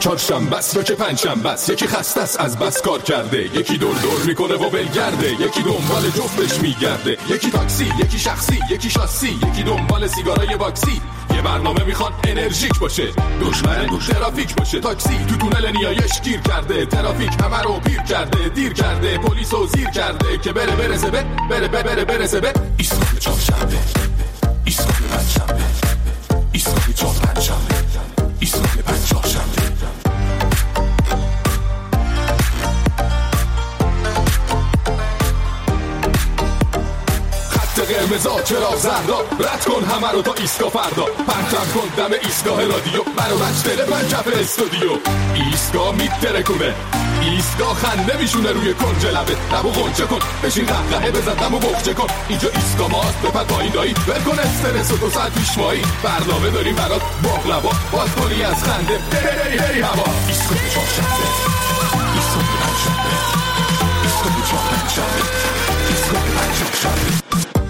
چهارشنبه است و که پنجشنبه است، یکی خسته است از بس کار کرده، یکی دور دور میکنه و بلگرده، یکی دنبال جفتش میگرده، یکی تاکسی، یکی شخصی، یکی شاسی، یکی دنبال سیگارای باکسی. یه برنامه میخواد انرژیک باشه، دشمن ترافیک باشه، تاکسی تو تونل نیایش گیر کرده، ترافیک همه رو پیر کرده، دیر کرده، پلیسو زیر کرده که برسه به ایستگاه چهارشنبه، ایستگاه پنجشنبه، ایستگاه چهارشنبه، ایستگاه پنجشنبه. قرمزا چراغ زردا، رد کن همه رو تا ایستگاه فردا، پرچم کن دم ایستگاه رادیو، برو بچ دل پنجف استودیو. ایستگاه میترکونه، ایستگاه خنده میشونه روی کنج لبه، لبو غنچه کن بشین قهقهه بزن دمو بخچه کن، اینجا ایستگاه ماست بپر پایین دایی، برکن استرس و 2 ساعت پیشمایی، برنامه داریم برات باقلوا، باز کنی از خنده بری هوا. ایستگاه چهارشنبه، ایستگاه پنجشنبه، ایستگاه چهارشنبه، ایستگاه پنجشنبه.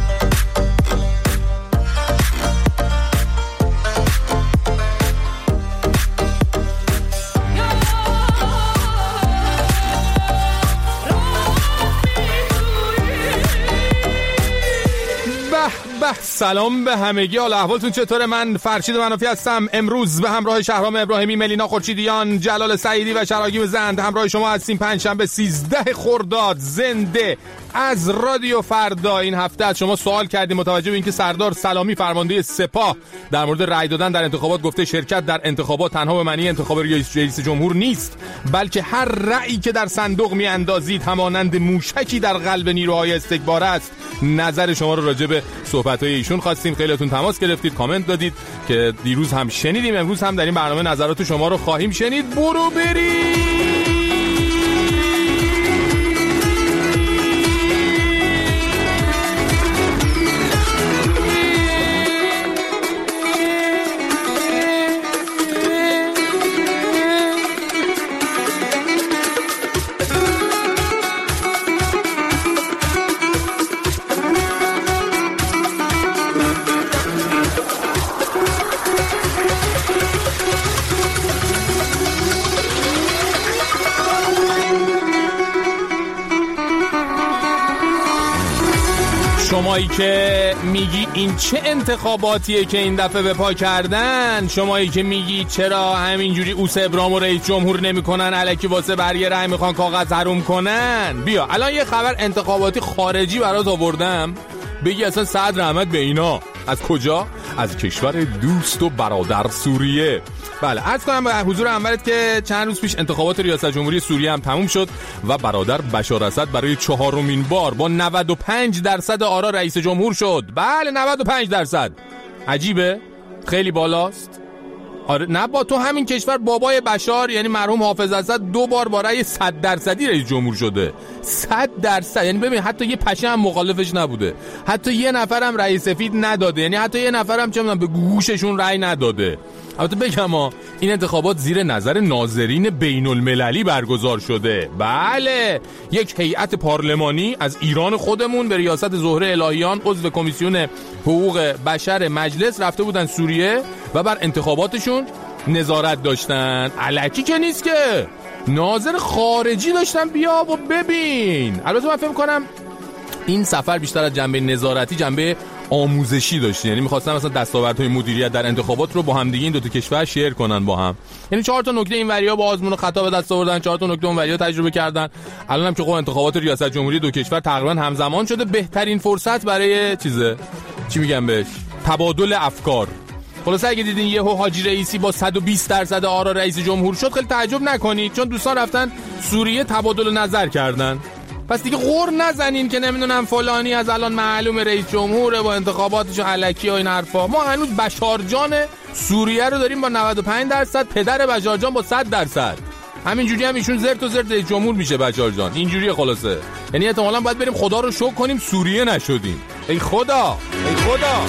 سلام به همگی، حال احوالتون چطوره؟ من فرشید منافی هستم. امروز به همراه شهرام ابراهیمی، ملینا خورشیدیان، جلال سعیدی و شراگیم زند همراه شما هستیم. پنجشنبه 13 خرداد زنده از رادیو فردا. این هفته از شما سوال کردیم متوجه به اینکه سردار سلامی فرمانده سپاه در مورد رأی دادن در انتخابات گفته شرکت در انتخابات تنها به معنی انتخاب رئیس جمهور نیست، بلکه هر رأیی که در صندوق میاندازید همانند موشکی در قلب نیروهای استکبار است. نظر شما رو راجع به صحبت‌های ایشون خواستیم، خیلیاتون تماس گرفتید، کامنت دادید که دیروز هم شنیدیم، امروز هم در این برنامه نظرات شما رو خواهیم شنید. برو بریم. شمایی که میگی این چه انتخاباتیه که این دفعه به پا کردن، شمایی که میگی چرا همینجوری اوس ابرام و رئیس جمهور نمیکنن، الکی واسه برای رأی میخوان کاغذ حروم کنن، بیا الان یه خبر انتخاباتی خارجی برات آوردم، بگی اصلا صدر رحمت به اینا. از کجا؟ از کشور دوست و برادر سوریه. بله، عرض کنم به حضور انورت که چند روز پیش انتخابات ریاست جمهوری سوریه هم تموم شد و برادر بشار اسد برای 4مین بار با 95% آرا رئیس جمهور شد. بله 95%. عجیبه؟ خیلی بالاست. آره نه، با تو همین کشور بابای بشار یعنی مرحوم حافظ اسد 2 بار با رأی 100% رئیس جمهور شده. 100%، یعنی ببین حتی یه پشه هم مخالفش نبوده، حتی یه نفر هم رأی سفید نداده، یعنی حتی یه نفر هم چه می‌دونم به گوششون رأی نداده. البته بگم این انتخابات زیر نظر ناظرین بین المللی برگزار شده. بله، یک هیئت پارلمانی از ایران خودمون به ریاست زهره الهیان عضو کمیسیون حقوق بشر مجلس رفته بودن سوریه و بر انتخاباتشون نظارت داشتن. الکی که نیست که، ناظر خارجی داشتن بیا و ببین. البته من فکر می‌کنم این سفر بیشتر از جنبه نظارتی جنبه آموزشی داشت، یعنی می‌خواستن مثلا دستاوردهای مدیریت در انتخابات رو با هم دیگه این 2 تا کشور شیر کنن با هم. یعنی 4 تا نکته این وریا با آزمون و خطا به دست آوردن، 4 تا نکته اون وریا تجربه کردن. الان هم که خب انتخابات ریاست جمهوری 2 کشور تقریبا همزمان شده، بهترین فرصت برای چی میگم بهش، تبادل افکار. خلاصه اگه دیدین یهو حاجی رئیسی با 120% آرا رئیس جمهور شد، خیلی تعجب نکنید، چون دوستان رفتن سوریه تبادل نظر کردن. پس دیگه غر نزنین که نمیدونم فلانی از الان معلوم رئیس جمهوره با انتخاباتش الکی و این حرفا. ما هنوز بشار جان سوریه رو داریم با 95%، پدر بشار جان با 100%. همینجوری هم ایشون زرت و زرت رئیس جمهور میشه بشار جان. اینجوریه خلاصه. یعنی احتمالاً باید بریم خدا رو شکر کنیم سوریه نشدیم. ای خدا، ای خدا.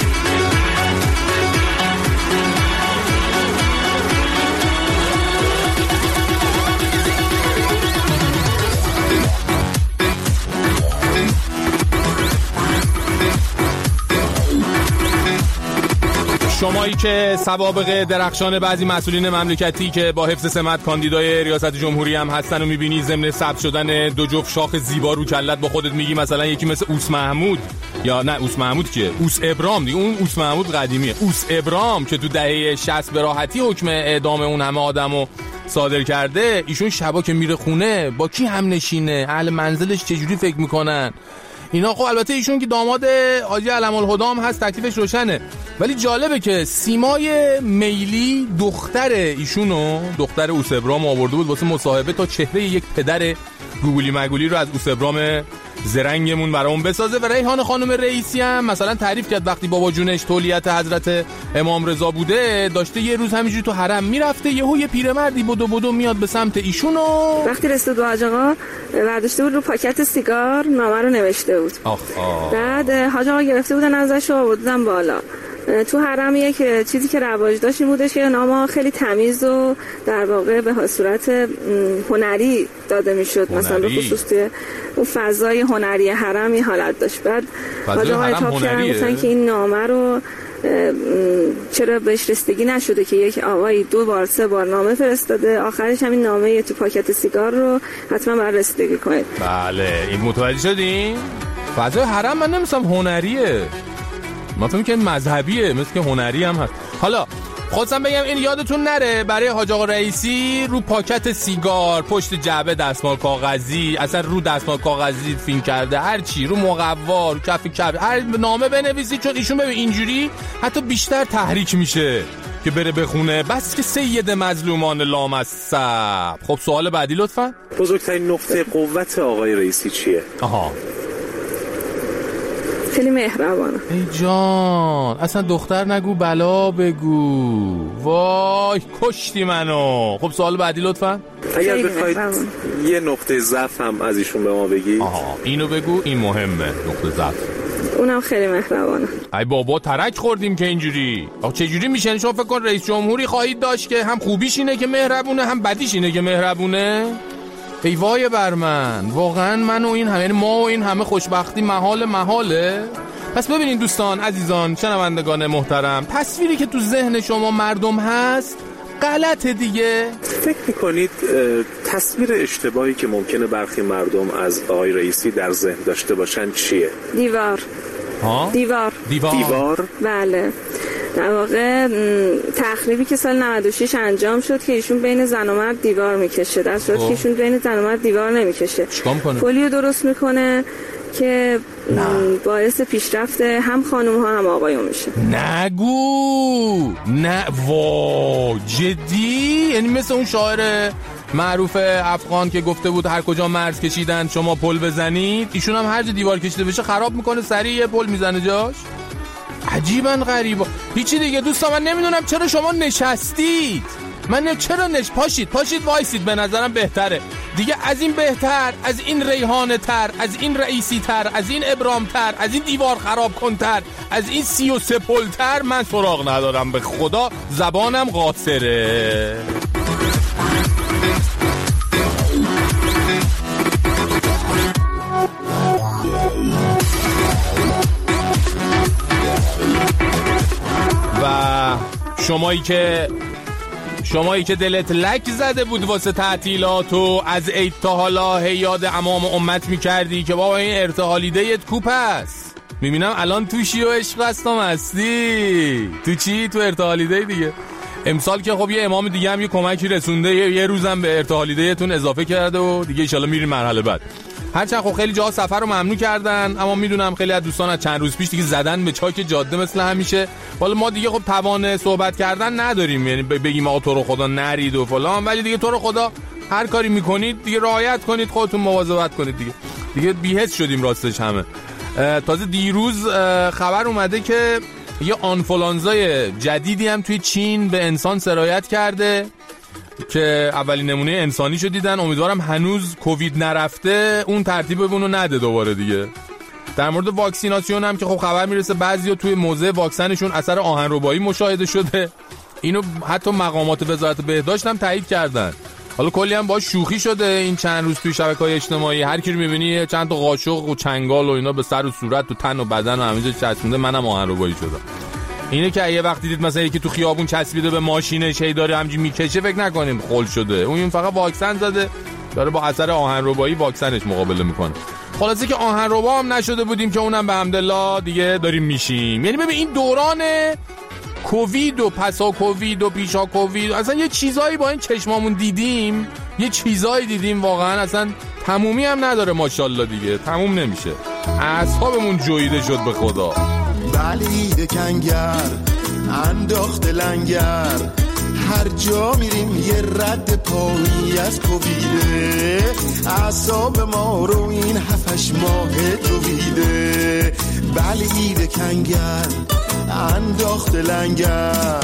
شمایی که سوابق درخشان بعضی مسئولین مملکتی که با حفظ سمت کاندیدای ریاست جمهوری هم هستن و میبینی ضمن ثبت شدن دو جفت شاخ زیبا رو کلت با خودت میگی مثلا یکی مثل اوس محمود، یا نه اوس محمود کیه؟ اوس ابرام دیگه، اون اوس محمود قدیمیه. اوس ابرام که تو دهه 60 به راحتی حکم اعدام اون همه آدمو صادر کرده، ایشون شبا که میره خونه با کی هم نشینه، اهل منزلش چجوری فکر میکنن اینا. خب البته ایشون که داماد حاجی علم الهدی هست، تکلیفش روشنه، ولی جالبه که سیمای میلی دختر ایشونو، دختر اوس ابرام آورده بود واسه مصاحبه تا چهره یک پدر گوگلی مگولی رو از اوس ابرام زرنگمون برامون بسازه. و ریحان خانم رئیسی هم مثلا تعریف کرد وقتی بابا جونش تولیت حضرت امام رضا بوده، داشته یه روز همینجوری تو حرم میرفته، یهو یه پیرمردی بدو میاد به سمت ایشونو. وقتی رسید به حاج آقا برداشته بود رو پاکت سیگار نامه رو نوشته بود. بعد حاج آقا گرفته بودن ازش و آوردن بالا. تو حرم یک چیزی که رواج داشت این بودش که نامه خیلی تمیز و در واقع به صورت هنری داده میشد، مثلا به خصوص توی اون فضای هنری حرم این حالت داشت. بعد حاج آقا اتاب کردن گفتن که این نامه رو چرا بهش رسیدگی نشده که یک آقایی 2 بار 3 بار نامه فرستاده، آخرش همین نامه تو پاکت سیگار رو حتما باید رسیدگی کنید. بله این متوجه شدین؟ فضای حرم من نمی‌دونم هنریه، ما فهمیم که مذهبیه، مثل که هنری هم هست. حالا خواستم بگم این یادتون نره برای حاج آقا رئیسی رو پاکت سیگار، پشت جعبه دستمال کاغذی، اصلا رو دستمال کاغذی فیلم کرده، هر چی رو مقوا، رو کف هر نامه بنویسی، چون ایشون ببین اینجوری حتی بیشتر تحریک میشه که بره بخونه. بس که سید مظلومان لامصب. خب سوال بعدی لطفا. بزرگترین نقطه قوت آقای رئیسی چیه؟ خیلی مهربانه. ای جان اصلا دختر نگو بلا بگو، وای کشتی منو. خب سوال بعدی لطفا. اگر بخواید یه نقطه ضعف هم از ایشون به ما بگی. اینو بگو، این مهمه. نقطه ضعف اونم خیلی مهربانه. ای بابا ترک خوردیم که اینجوری. چه جوری میشه؟ شما فکر کن رئیس جمهوری خواهید داشت که هم خوبیش اینه که مهربونه هم بدیش اینه که مهربونه؟ ای وای بر من، واقعا من و این همه، یعنی ما و این همه خوشبختی محاله. پس ببینین دوستان عزیزان شنوندگان محترم، تصویری که تو ذهن شما مردم هست غلطه دیگه. فکر میکنید تصویر اشتباهی که ممکنه برخی مردم از آقای رئیسی در ذهن داشته باشن چیه؟ دیوار؟ بله، در واقع تخریبی که سال 96 انجام شد که ایشون بین زن و مرد دیوار میکشه، در صورتی که ایشون بین زن و مرد دیوار نمیکشه. پلیو درست میکنه که باعث پیشرفت هم خانم ها هم آقایون میشه. نگو نه وا جدی؟ یعنی مثل اون شاعر معروف افغان که گفته بود هر کجا مرز کشیدن شما پل بزنید، ایشون هم هر جا دیوار کشیده بشه خراب میکنه، سریع یه پل میزنه جاش. عجیبا غریبا. هیچی دیگه دوستان، من نمیدونم چرا شما نشستید، چرا پاشید وایسید، به نظرم بهتره دیگه. از این بهتر، از این ریحانه تر، از این رئیسی تر، از این ابرام تر، از این دیوار خراب کنتر، از این 33 پل تر من سراغ ندارم. به خدا زبانم قاصره. و شمایی که دلت لک زده بود واسه تعطیلات و از عید تا حالا یاد امام امت میکردی که بابا این ارتحالیده‌یت کوپ هست، میبینم الان توشی و عشق هستم هستی. تو چی؟ تو ارتحالیده دیگه. امسال که خب یه امام دیگه هم یه کمکی رسونده، یه روزم به ارتحالیده‌تون اضافه کرده و دیگه انشالله میریم مرحله بعد. هرچند خب خیلی جاها سفر رو ممنوع کردن، اما میدونم خیلی از دوستان از چند روز پیش دیگه زدن به چاک جاده مثل همیشه. حالا ما دیگه خب توان صحبت کردن نداریم، یعنی بگیم آقا تو رو خدا نرید و فلان، ولی دیگه تو رو خدا هر کاری میکنید دیگه رعایت کنید، خودتون مواظبت کنید دیگه بی‌حس شدیم راستش همه. تازه دیروز خبر اومده که یه آنفولانزای جدیدی هم توی چین به انسان سرایت کرده که اولین نمونه انسانی شو دیدن. امیدوارم هنوز کووید نرفته اون ترتیب اونو نده دوباره دیگه. در مورد واکسیناسیون هم که خب خبر میرسه بعضیا توی موضع واکسنشون اثر آهنربایی مشاهده شده. اینو حتی مقامات وزارت بهداشت هم تایید کردن. حالا کلی هم باهاش شوخی شده این چند روز توی شبکه‌های اجتماعی. هر کی رو می‌بینی چند تا قاشق و چنگال و اینا به سر و صورت و تن و بدن و همه جا چسبونده، منم آهنربایی شدم. اینه که یه وقت دیدید مثلا یکی تو خیابون چسبیده به ماشینش هی داره همینجوری میکشه، فکر نکنیم خل شده، اون فقط واکسن زده داره با اثر آهنربایی واکسنش مقابله میکنه. خلاصه که آهنربا هم نشده بودیم که اونم به حمدالله دیگه داریم میشیم. یعنی ببین این دوران کووید و پسا کووید و پیشا کووید اصلا یه چیزایی با این چشمامون دیدیم، یه چیزایی دیدیم واقعا اصلا تمومی هم نداره ماشاءالله دیگه، تموم نمیشه. اعصابمون جویده شد به خدا. بلید کنگر انداخت لنگر، هر جا میریم یه رد پایی از کوویده، اعصاب ما رو این 7-8 ماه جویده. بلید کنگر انداخت لنگر،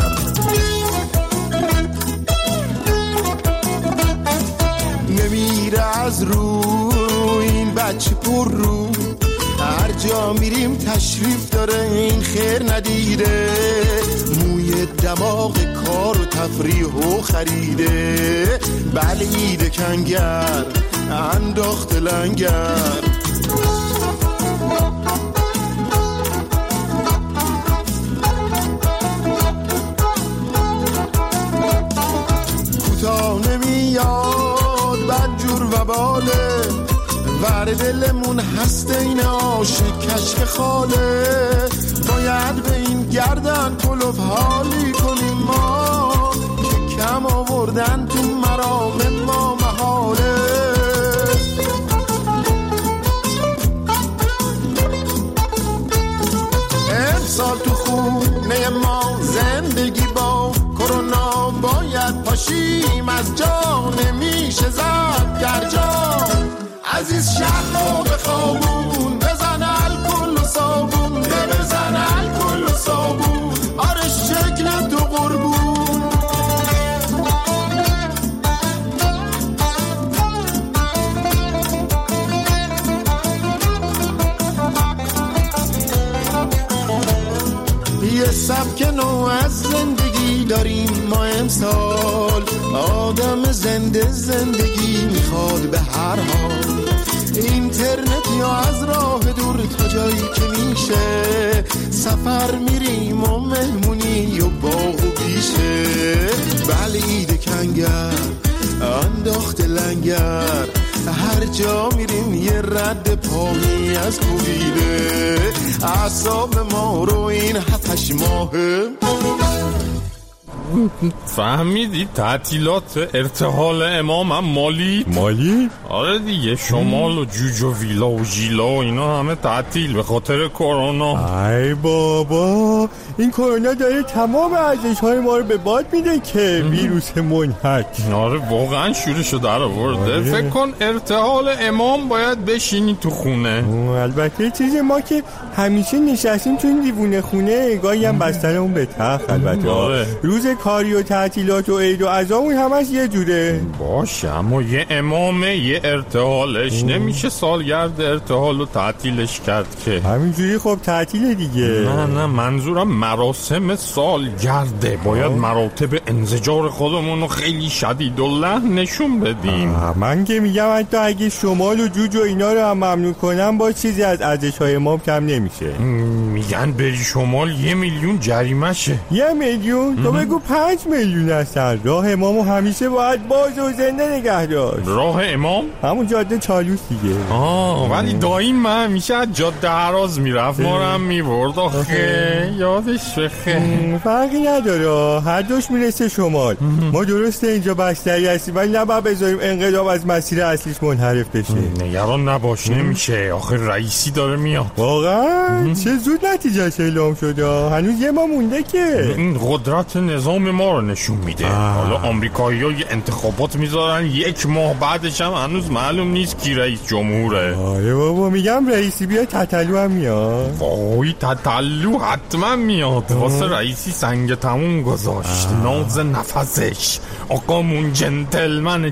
نمیره از رو این بچه پر رو، هر جا میریم تشریف داره این خیر ندیده، موی دماغ کار و تفریح و خریده. بلید کنگر انداخت لنگر، کوتا نمیاد بدجور و باله، ور دلمون هست این عاشق کشک خاله، باید به این گردن کلوف حالی کنیم ما، که کم آوردن تو مرام ما محاله. امسال تو خونه ما زندگی با کرونا باید پاشیم از جا، نمیشه زد در جا. عزیز شهر رو به خوابون بزن الکل و صابون، بزن الکل و صابون، آره شکل تو قربون. یه سبک نو از زندگی داریم ما امسال، آدم زندگی میخواد به هر حال، اینترنت یا از راه دور تا جایی که میشه، سفر میریم و مهمونی و باغ و بیشه. بلید کنگر انداخت لنگر، هر جا میریم یه رد پایی از کوویده، اعصاب ما رو این 7-8 ماهه. فهمیدی تعطیلات ارتحال امام هم مالی؟ آره دیگه، شمال و جوج و ویلا و ژیلا و اینا همه تعطیل به خاطر کرونا. ای بابا، این کرونا داره تمام ارزش‌های ما رو به باد میده که ویروس منحک. آره واقعا شورشو در آورده. فکر کن ارتحال امام باید بشینی تو خونه. البته چیز ما که همیشه نشستیم تو این دیوونه خونه، گاهی هم بستنمون به تخت. البته روز کاری و تعطیلات و عید و عزامون همش یه جوره. باشه، اما یه امامه یه ارتحالش نمیشه سالگرد ارتحال و تعطیلش کرد که. همینجوری خب تعطیل دیگه. نه منظورم مراسم سالگرده، باید مراتب انزجار خودمون رو خیلی شدید و لحن نشون بدیم. من که میگم حتی اگه شمال و جوج و اینا رو هم ممنوع کنم با چیزی از ارزش‌های ما کم نمیشه. میگن بری شمال 1 میلیون جریمه شه. 1 میلیون؟ تو بگو 5 میلیون هستن. راه امامو همیشه باید باز و زنده نگه داشت. راه امام؟ همون جاده چالوس دیگه. ولی دایم من همیشه از جاده هراز میرفت، ما رو هم میبرد. آخه یادش بخیر. فرقی نداره، هر دوش میرسه شمال. ما درسته اینجا بستری هستیم ولی نباید بذاریم انقلاب از مسیر اصلیش منحرف بشه. نگران نباش، نمیشه. آخه رئیسی داره میاد. واقعا چه زود نتیجهش اعلام شده، هنوز یه ما مونده که. این قدرت نظام ما رو نشون میده. حالا آمریکایی‌ها یه انتخابات میذارن 1 ماه بعدش هم هنوز معلوم نیست کی رئیس جمهوره. آره بابا، میگم رئیسی بیاد تتلو هم میاد. وای تتلو حتما میاد. واسه رئیسی سنگ تموم گذاشت. ناز نفسش آقامون جنتلمنه.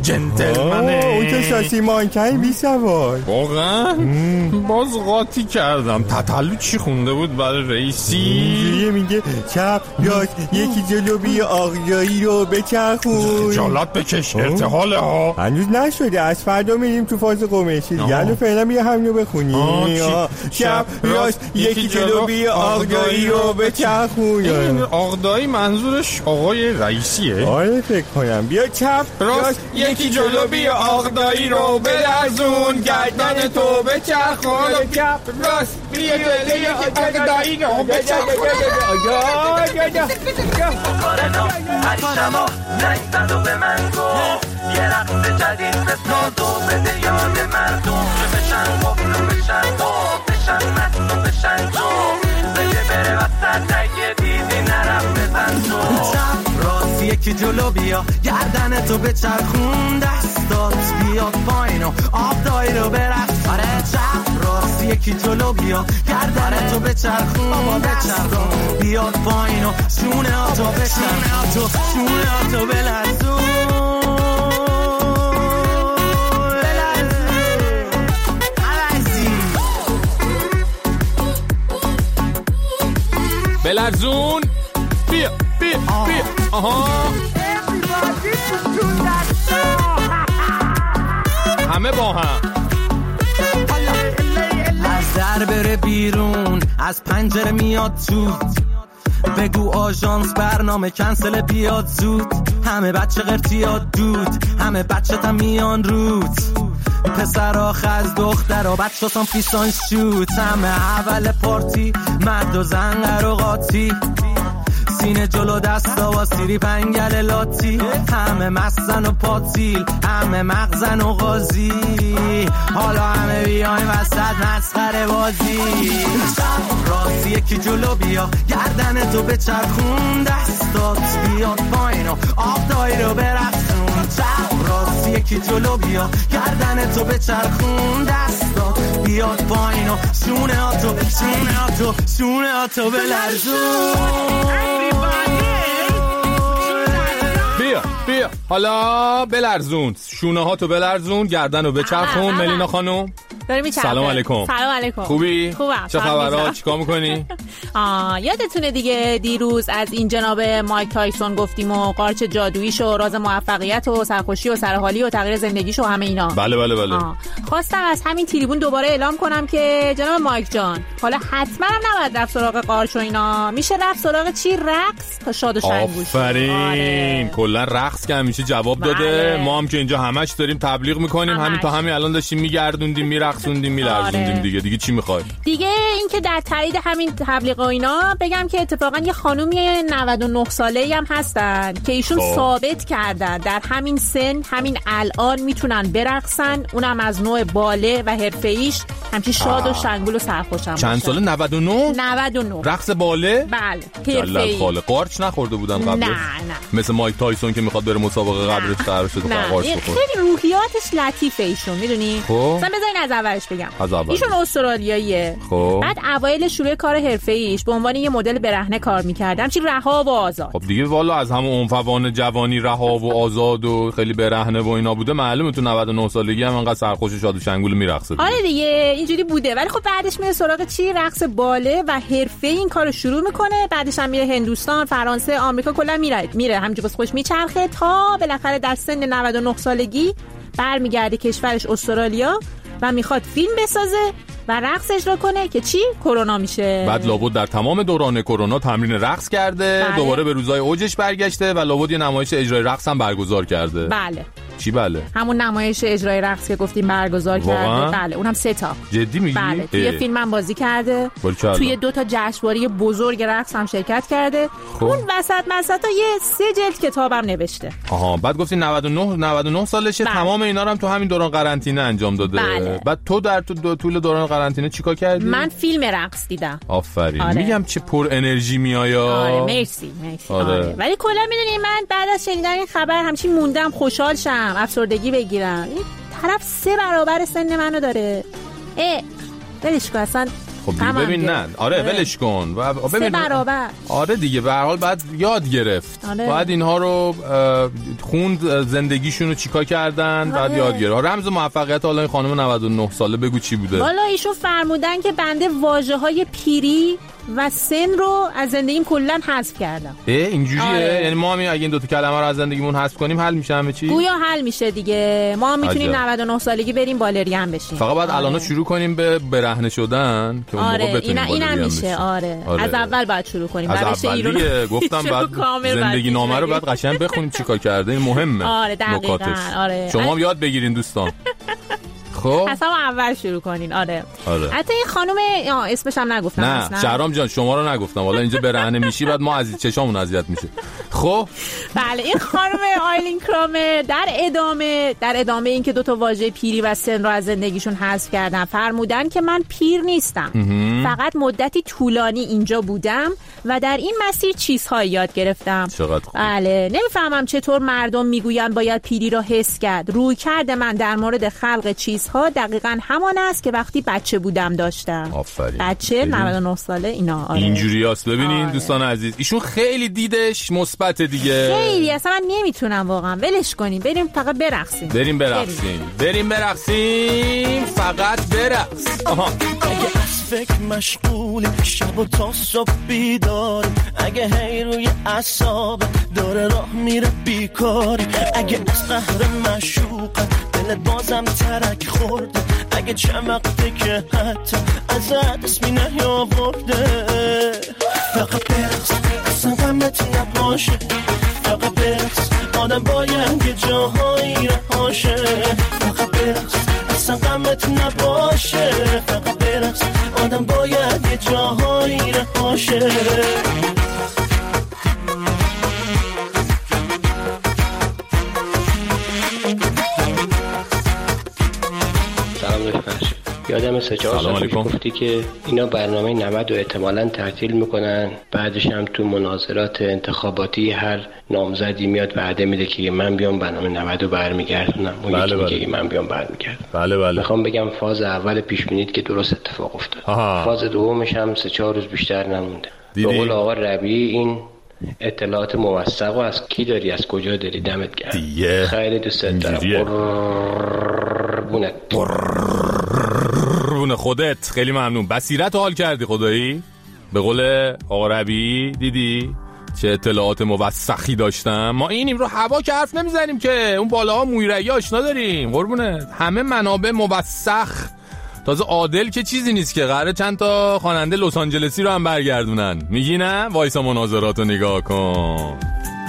اون که شاسی مانکن بی سوار. واقعا باز قاطی کردم. تتلو چی خونده بود برای رئیسی؟ میگه چپ راست یکی جلو بیاد بیا آقایی رو بچرخون. جالات بکش ارتحال ها. هنوز نشده، از فردا میریم تو فاز قمشی دیگه. الان فعلا بیا همینو بخونی. چپ راست یکی جلو بیا آقایی رو بچرخون. این آقایی منظورش آقای رئیسیه؟ آره فکر کنم. بیا چپ راست یکی جلو بیا آقایی رو بلرزون، گردن تو بچرخون. چپ راست بیا جلو آقایی رو بچرخون. هشتما نایستد و به من گفت یه رقص جدید بساز و بده یاد مردم بشن قفل و بشن تو بشن مست و بشن تو بگه بره وسط نگه دیدی نرم بزن تو. چپ راست یکی جلو بیا گردن تو بچرخون، دستات بیاد پایین و آب دایی رو برقص. آره چپ راست یکی جلو بیا گردن تو بچرخون، بابا بچرخون بیاد پایین و شونه ها تو بچرخون، شونه ها تو بلرزون. بلرزون بیا بیا بیا. آها همه با هم از در بره بیرون از پنجره میاد تو، بگو آژانس برنامه کنسل بیاد زود. همه بچه قرتیاد دود، همه بچه تا میان روت، پسرها خز دخترها بچه سان پیسان شوت. همه اول پارتی مرد و زن و قاطی، سینه جلو دستا و سیری پنگل لاتی. همه مستن و پاتیل همه مغزن و غازی، حالا همه بیایم وسط مسخره بازی. چپ راست یکی جلو بیا گردن تو بچرخون، دستات بیاد پایین و آب دایی رو برقصون. چپ راست یکی جلو بیا گردن تو بچرخون، دستات بیاد پایین و شونه ها تو شونه ها تو شونه ها تو بلرزون. بیا بیا حالا بلرزون، شونه ها تو بلرزون، گردن رو بچرخون. ملینا خانم سلام علیکم. سلام علیکم. خوبی؟ خوبم. چه خبرها؟ چیکار میکنی؟ یادتونه دیگه دیروز از این جناب مایک تایسون گفتیم و قارچ جادوییش و راز موفقیت و سرخوشی و سرحالی و تغییر زندگیش و همه اینا. بله بله بله. خواستم از همین تریبون دوباره اعلام کنم که جناب مایک جان حالا حتما هم نباید رفت سراغ قارچ و اینا، میشه رفت سراغ چی؟ رقص تا شاد و شنگوش. آفرین. کلا رقص که همیشه جواب داده. ما هم که اینجا همش داریم تبلیغ میکنیم، همین تا همین الان داشتیم میگردوندیم میرقصوندیم میلرزوندیم. دیگه چی میخوای؟ دیگه این که در تایید همین تبلیغ و اینا بگم که اتفاقا یه خانومی 99 ساله‌ای هم هستن که ایشون ثابت کردن در همین سن همین الان میتونن برقصن، اونم از نوع باله و حرفه‌ایش، همچین شاد و شنگول و سرخوشم. چند ساله؟ 99 رقص باله؟ بله حرفه‌ای. خاله قارچ نخورده بودن قبلش؟ نه مثل مایک تایسون که میخواد بره مسابقه قبلش قرار شده قارچ بخوره. خیلی روحیاتش لطیفه ایشون، میدونی؟ مثلا بذارین از اولش بگم. ایشون استرالیاییه. بعد اوایل شروع کار حرفه‌ایش به عنوان یه مدل برهنه کار می‌کرد، همچین رها و آزاد. خب دیگه والا از همون عنفوان جوانی رها و آزاد و خیلی برهنه و اینا بوده، معلومه تو 99 سالگی هم انقدر سرخوش و شاد و شنگول میرقصه. آره دیگه اینجوری بوده، ولی خب بعدش میره سراغ چی؟ رقص باله و حرفه‌ای این کارو شروع میکنه. بعدش هم میره هندوستان، فرانسه، آمریکا، کلا میره همینجوری واسه خودش میچرخه تا بالاخره در سن 99 سالگی برمیگرده کشورش استرالیا و میخواد فیلم بسازه و رقص اجرا کنه که چی؟ کرونا میشه. بعد لابد در تمام دوران کرونا تمرین رقص کرده. بله. دوباره به روزای اوجش برگشته و لابد یه نمایش اجرای رقص هم برگزار کرده. بله. چی بله؟ همون نمایش اجرای رقص که گفتیم برگزار کرده. بله اونم 3 تا. جدی میگی؟ بله. توی فیلم هم بازی کرده. توی 2 تا جشنواره بزرگ رقص هم شرکت کرده. اون وسط یه 3 جلد کتابم نوشته. آها. بعد گفتی 99 سالشه. بله. تمام اینا رو هم تو همین دوران قرنطینه انجام داده. بله. بعد تو در طول دوران قرنطینه چیکار کردی؟ من فیلم رقص دیدم. آفرین. آره. میگم چه پر انرژی میایا. آره مرسی. آره. ولی کلا میدونی من بعد از شنیدن این خبر همچین موندم خوشحال شم، افسردگی بگیرم. این طرف 3 برابر سن منو داره. ولش کن اصلا. خب ببین نه. آره ولش کن. ببین 3 برابر. آره دیگه به هر حال بعد یاد گرفت. بعد اینها رو خوند، زندگیشون رو چیکار کردن. بعد یاد گرفت. رمز موفقیت حالا این خانم 99 ساله بگو چی بوده؟ والا ایشون فرمودن که بنده واژه‌های پیری و سن رو از زندگیم کلا حذف کردم. اینجوریه؟ یعنی ما اگه این 2 تا کلمه رو از زندگیمون حذف کنیم حل میشه همه چی؟ گویا حل میشه دیگه. ما میتونیم 99 سالگی بریم بالرین بشیم. فقط بعد الان شروع کنیم به برهنه شدن که اون موقع بتونیم اینم میشه. آره از اول باید شروع کنیم. از اولیه گفتم بعد زندگی نامه رو بعد قشنگ بخونیم چیکار کرده. این مهمه. آره دقیقاً. آره شما هم یاد بگیرین دوستان. خب اصلا اول شروع کنین. آره حتی این خانم اسمش هم نگفتم. نه شهرام جان شما رو نگفتم. حالا اینجا برهنه میشی بعد ما از چشامون اذیت میشه. خب بله این خانم آیلین کرامر در ادامه این که 2 تا واژه پیری و سن رو از زندگیشون حذف کردن فرمودن که من پیر نیستم، فقط مدتی طولانی اینجا بودم و در این مسیر چیزهایی یاد گرفتم. چقدر خوب. بله نمیفهمم چطور مردم میگوین باید پیری رو حس کرد. رویکرد من در مورد خلق چیزها دقیقاً همان است که وقتی بچه بودم داشتم. آفرین. بچه 99 ساله اینا. آره. اینجوریاست. ببینین دوستان عزیز ایشون خیلی دیدش مثبت دیگه. خیلی اصلا من نمیتونم واقعا. ولش کنیم بریم فقط برقصیم. بریم برقصیم فقط برقص. اگه از فکر مشغولی شب و تا صبح بیداری، اگه هی روی اعصاب داره راه میره بیکاری، اگه از قهر مشوقت دلت بازم ترک خورده، اگه چند وقته که حتی ازت اسمی نیاورده، فقط برقص اصلا غمت نباشه، فقط برقص آدم باید یه جاهایی رهاشه، فقط برقص اصلا غمت نباشه، فقط برقص آدم باید یه جاهایی رهاشه. یادم 3-4 سال گفتی که اینا برنامه 90 و احتمالاً تعطیل میکنن، بعدش هم تو مناظرات انتخاباتی هر نامزدی میاد وعده میده که من بیام برنامه 90 رو برمیگردونم. اون یکی میگه من بیام برمیگردم. بله. میخوام بگم فاز اول پیش بینیت که درست اتفاق افتاد. فاز دومش هم 3-4 روز بیشتر نمونده. به قول آقا ربیعی این اطلاعات موثق و از کی داری از کجا داری؟ دمت گرم. خیلی دوست دارم. قربون خودت. خیلی ممنون. بصیرت حال کردی خدایی. به قول آقا ربیعی دیدی چه اطلاعات موثقی داشتم. ما اینیم رو هوا که حرف نمیزنیم که اون بالاها مویرگی آشنا داریم قربونه. همه منابع موثق. تازه عادل که چیزی نیست که قراره چند تا خواننده لس آنجلسی رو هم برگردونن. میگی نه؟ وایسا مناظراتو نگاه کن.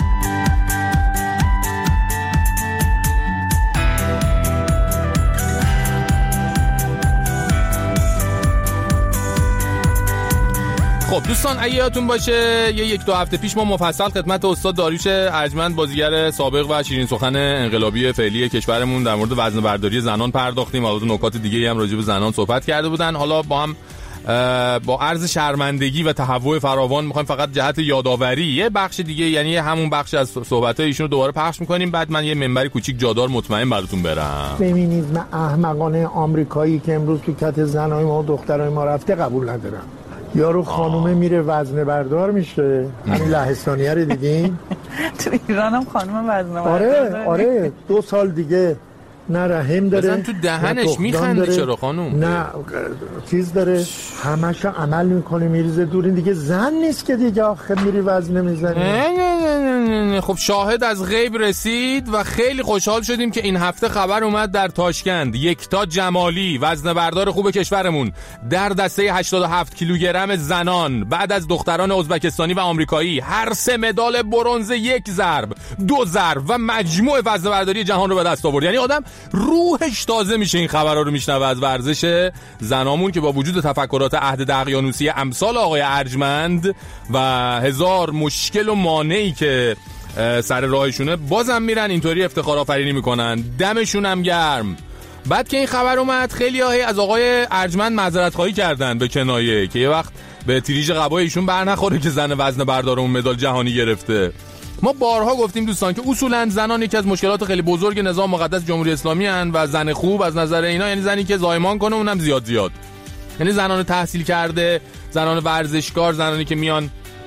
خب دوستان اگه یادتون باشه یه 1-2 هفته پیش ما مفصل خدمت استاد داریوش ارجمند بازیگر سابق و شیرین سخن انقلابی فعلی کشورمون در مورد وزنه برداری زنان پرداختیم. حالا نکات دیگه هم راجع به زنان صحبت کرده بودن. حالا با هم با عرض شرمندگی و تهوع فراوان میخوایم فقط جهت یادآوری یه بخش دیگه، یعنی همون بخش از صحبت‌های ایشون رو دوباره پخش میکنیم. بعد من یه منبری کوچیک جادار مطمئن براتون برم. فمینیسم احمقانه آمریکایی که امروز تو کت زنای ما و دخترای ما رفته قبول ندارم. یارو خانومه میره وزنه بردار میشه. همین لهستانیه رو دیدین؟ تو ایران هم خانومه وزنه بردار. آره 2 سال دیگه نه رحم داره، بزن تو دهنش میخنده. چرا خانوم؟ نه چیز داره، همش عمل میکنه میریزه دور. این دیگه زن نیست که دیگه آخه میری وزنه میزنی. نه. خب شاهد از غیب رسید و خیلی خوشحال شدیم که این هفته خبر اومد در تاشکند یکتا جمالی وزنه بردار خوب کشورمون در دسته 87 کیلوگرم زنان بعد از دختران ازبکستانی و آمریکایی هر 3 مدال برنز، 1 ضرب، 2 ضرب و مجموع وزنه برداری جهان رو به دست آورد. یعنی آدم روحش تازه میشه این خبرها رو میشنوه از ورزش زنامون که با وجود تفکرات عهد دقیانوسی امثال آقای ارجمند و هزار مشکل و مانعی که سر راهشونه بازم میرن اینطوری افتخار آفرینی میکنن. دمشون هم گرم. بعد که این خبر اومد خیلی از آقای ارجمند معذرت خواهی کردن به کنایه که یه وقت به تیریج قبای ایشون بر نخوره که زن وزنه بردار اون مدال جهانی گرفته. ما بارها گفتیم دوستان که اصولا زنان یکی از مشکلات خیلی بزرگ نظام مقدس جمهوری اسلامی هستند و زن خوب از نظر اینا یعنی زنی که زایمان کنه، اونم زیاد، یعنی زنان تحصیل کرده، زنان ورزشکار، زنانی که میان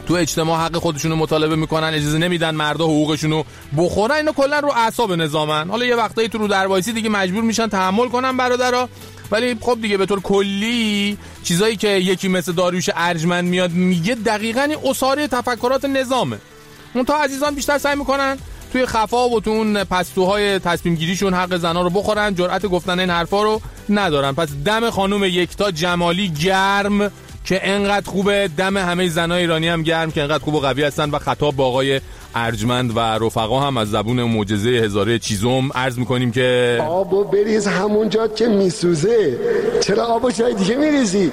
تو اجتماع حق خودشونو مطالبه میکنن، اجازه نمیدن مردا حقوقشونو بخورن. اینا کلا رو اعصاب نظامن. حالا یه وقتایی تو رو دروایسی دیگه مجبور میشن تحمل کنن برادرها، ولی خب دیگه به طور کلی چیزایی که یکی مثل داریوش ارجمند میاد میگه دقیقاً این اساره تفکرات نظامه. اون تا عزیزان بیشتر سعی میکنن توی خفا و تو اون پستوهای تصمیم گیریشون حق زنا رو بخورن، جرأت گفتن این حرفا رو ندارن. پس دم خانم یکتا جمالی گرم که انقدر خوبه، دم همه زنای ایرانی هم گرم که انقدر خوب و قوی هستن. و خطاب با آقای ارجمند و رفقا هم از زبون معجزه هزاره چیزم عرض میکنیم که آبو بریز همونجا که میسوزه، چرا آبو جای دیگه میریزی؟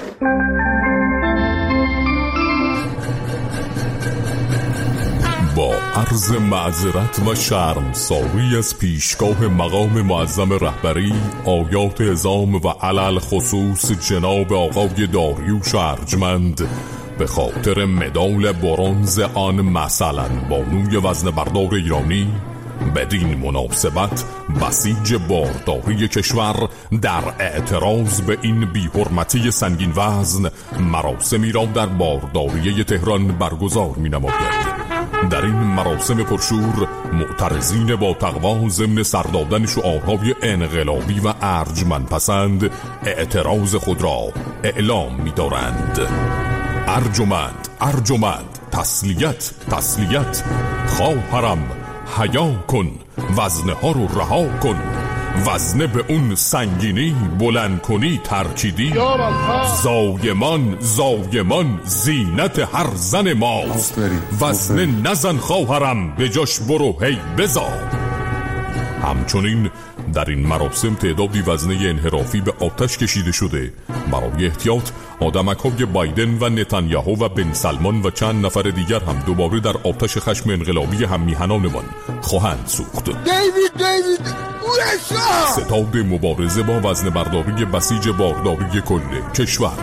با عرض معذرت و شرمساری از پیشگاه مقام معظم رهبری، آیات عظام و علل خصوص جناب آقای داریوش ارجمند به خاطر مدال برنز آن مثلا بانوی وزنه بردار ایرانی، بدین مناسبت بسیج بارداری کشور در اعتراض به این بی‌حرمتی سنگین وزن مراسمی را در بارداریه تهران برگزار می‌نماید. در این مراسم پرشور معترضین با تقوا ضمن سردادن شعارهای انقلابی و ارجمند پسند اعتراض خود را اعلام می‌دارند. ارجمند، ارجمند، تسلیت، تسلیت، خواهرم حیا کن، وزنه ها رو رها کن، وزنه به اون سنگینی بلند کنی ترکیدی، زایمان، زایمان زینت هر زن ماست، وزنه نزن خواهرم به جاش برو هی بزار. همچنین در این مراسم تعدادی وزنه انحرافی به آتش کشیده شده. برای احتیاط آدمک‌های بایدن و نتانیاهو و بن سلمان و چند نفر دیگر هم دوباره در آتش خشم انقلابی هم میهنانمان خواهند سوخت. دیوید ستاد مبارزه با وزنه برداری بسیج بارداری کل کشور.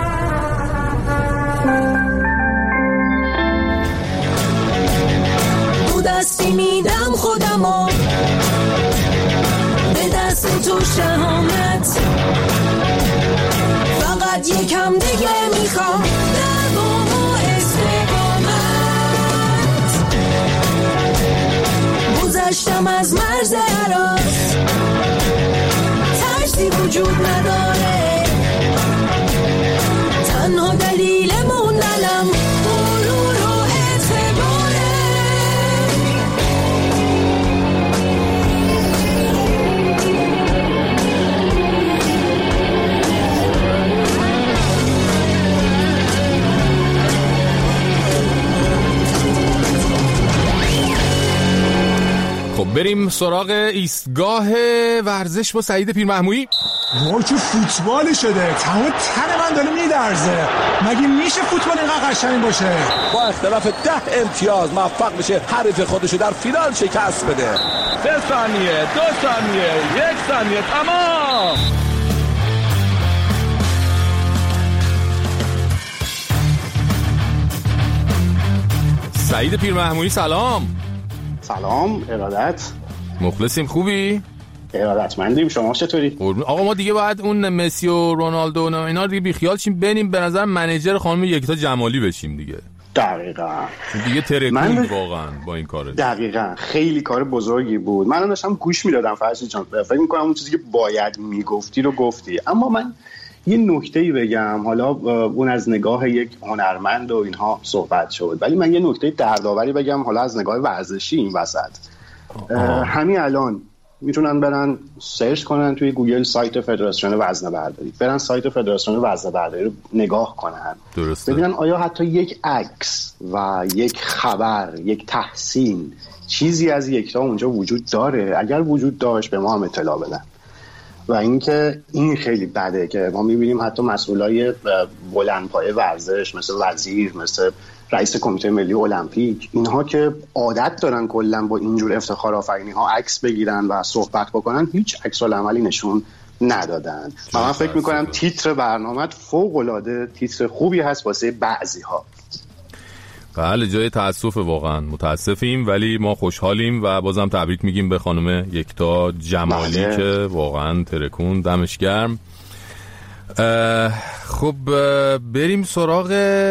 تو دستی میدم خودمو، به دست تو شهامت، فقط یکم دیگه میخوام دوام و استقامت. گذشتم از مرز حراس، ترسی وجود نداره، تنها دلیل موندنم غرور و اعتباره. خب بریم سراغ ایستگاه ورزش با سعید پیرمحمودی. وای چه فوتبالی شده، تمام تن من داره میلرزه. مگه میشه فوتبال اینقدر قشنگ باشه؟ با اختلاف 10 امتیاز موفق میشه حریف خودشو در فینال شکست بده. 3 ثانیه، 2 ثانیه، 1 ثانیه، تمام. سعید پیرمحمودی سلام. سلام، ارادت. مخلصیم، خوبی؟ ارادتمندیم، شما چطوری؟ آقا ما دیگه باید اون مسی و رونالدو و اینا دیگه بیخیال شیم، بریم به نظر منیجر خانم یکتا جمالی بشیم دیگه. دقیقاً دیگه ترکون واقعا با این کار. دقیقاً خیلی کار بزرگی بود. من داشتم گوش میدادم فرشید جان، فکر میکنم اون چیزی که باید میگفتی رو گفتی، اما من یه نکته‌ای بگم. حالا اون از نگاه یک هنرمند و اینها صحبت شد، ولی من یه نکته دردآوری بگم حالا از نگاه ورزشی این وسط. همین الان میتونن برن سرچ کنن توی گوگل سایت فدراسیون وزنه برداری، برن سایت فدراسیون وزنه برداری رو نگاه کنن، درسته، ببینن آیا حتی یک عکس و یک خبر، یک تحسین، چیزی از یکتا اونجا وجود داره. اگر وجود داشت به ما هم اطلاع بدن. و اینکه این خیلی بده که ما میبینیم حتی مسئولای بلندپایه ورزش مثل وزیر، مثل رئیس کمیته ملی المپیک، اینها که عادت دارن کلا با اینجور افتخار آفرینی ها عکس بگیرن و صحبت بکنن، هیچ عکس العملی نشون ندادن. و من فکر میکنم تیتر برنامه فوق العاده تیتر خوبی هست واسه بعضی ها. بله جای تأسف، واقعا متاسفیم، ولی ما خوشحالیم و بازم تبریک میگیم به خانم یکتا جمالی که واقعا ترکون، دمش گرم. خب بریم سراغ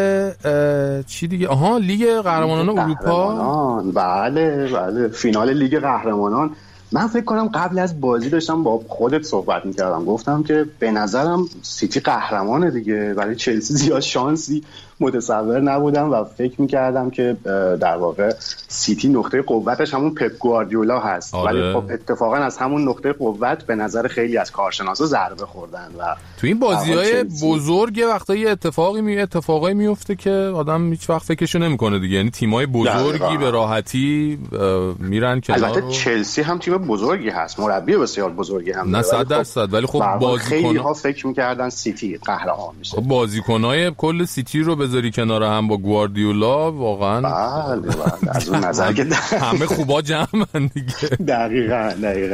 چی دیگه؟ لیگ قهرمانان اروپا. بله فینال لیگ قهرمانان. من فکر کنم قبل از بازی داشتم با خودت صحبت میکردم، گفتم که به نظرم سیتی قهرمانه دیگه، برای چلسی زیاد شانسی متصور نبودم و فکر میکردم که در واقع سیتی نقطه قوتش همون پپ گواردیولا هست. ولی خب اتفاقا از همون نقطه قوت به نظر خیلی از کارشناسا ضربه خوردن و تو این بازی‌های بزرگ وقتا یه اتفاقی میفته که آدم هیچ وقت فکرشو نمیکنه دیگه، یعنی تیم‌های بزرگی به راحتی میرن کنار. البته چلسی هم تیم بزرگی هست، مربی بسیار بزرگی هم نه 100%، ولی خب بازیکن‌ها فکر می‌کردن سیتی قهرمان میشه. خب بازیکن‌های کل سیتی رو بذاری کنار هم با گواردیولا واقعا بله از اون نظر که همه خوبا جمعن دیگه. دقیقاً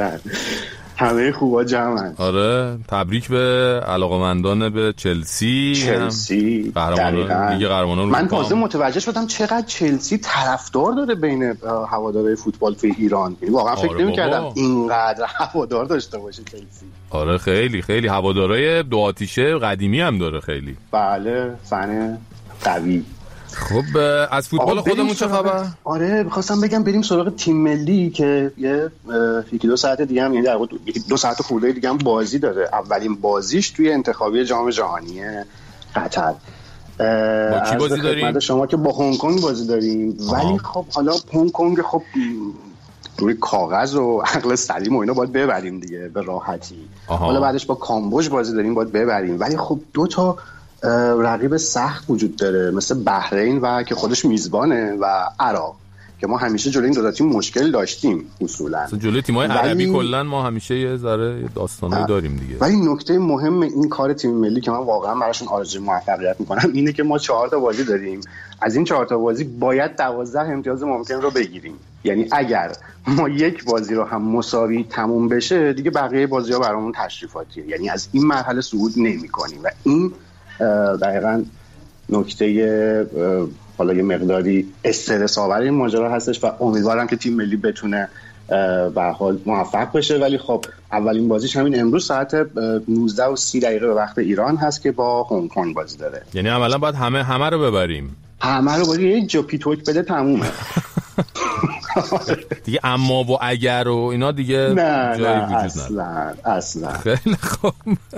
همه خوبا جمعن. آره تبریک به علاقه‌مندان به چلسی قهرمان لیگ قهرمانان. من تازه متوجه شدم چقدر چلسی طرفدار داره بین هوادارهای فوتبال توی ایران. یعنی واقعا فکر نمی‌کردم اینقدر هوادار داشته باشه چلسی. آره خیلی هوادارهای دو آتیشه قدیمی هم داره خیلی. بله فن قوی. خب از فوتبال خودمون چه خبر؟ آره می‌خواستم بگم بریم سراغ تیم ملی که یکی دو ساعت دیگه هم، یعنی در واقع 2 ساعت خورده دیگه هم بازی داره. اولین بازیش توی انتخابی جام جهانی قطر. با کی بازی داریم؟ شما که با هنگ کنگ بازی داریم. ولی خب حالا هنگ کنگ خب روی کاغذ و عقل سلیم و اینا باید ببریم دیگه به راحتی. حالا بعدش با کامبوج بازی داریم باید ببریم، ولی خب 2 تا رقیب سخت وجود داره مثل بحرین و که خودش میزبانه و عراق که ما همیشه جلوی این دو تا تیم مشکل داشتیم اصولا. جلوی تیم‌های عربی کلا ما همیشه یه ذره داستانایی داریم دیگه. ولی نکته مهم این کار تیم ملی که من واقعا براشون آرزوی موفقیت میکنم اینه که ما 4 تا بازی داریم. از این 4 تا بازی باید 12 امتیاز ممکن رو بگیریم. یعنی اگر ما یک بازی رو هم مساوی تموم بشه دیگه بقیه بازی‌ها برامون تشریفاتیه. یعنی از این مرحله صعود نمی‌کنیم و این دقیقاً نکته حالا یه مقداری استرس آور این ماجرا هستش و امیدوارم که تیم ملی بتونه به هر حال موفق بشه. ولی خب اولین بازیش همین امروز ساعت 19:30 به وقت ایران هست که با هنگ کنگ بازی داره. یعنی عملاً باید همه رو ببریم. همه رو باید یه جا پیتوک بده تمومه. دیگه اما و اگر و اینا دیگه جایی وجود نداره اصلا. خیلی خوب.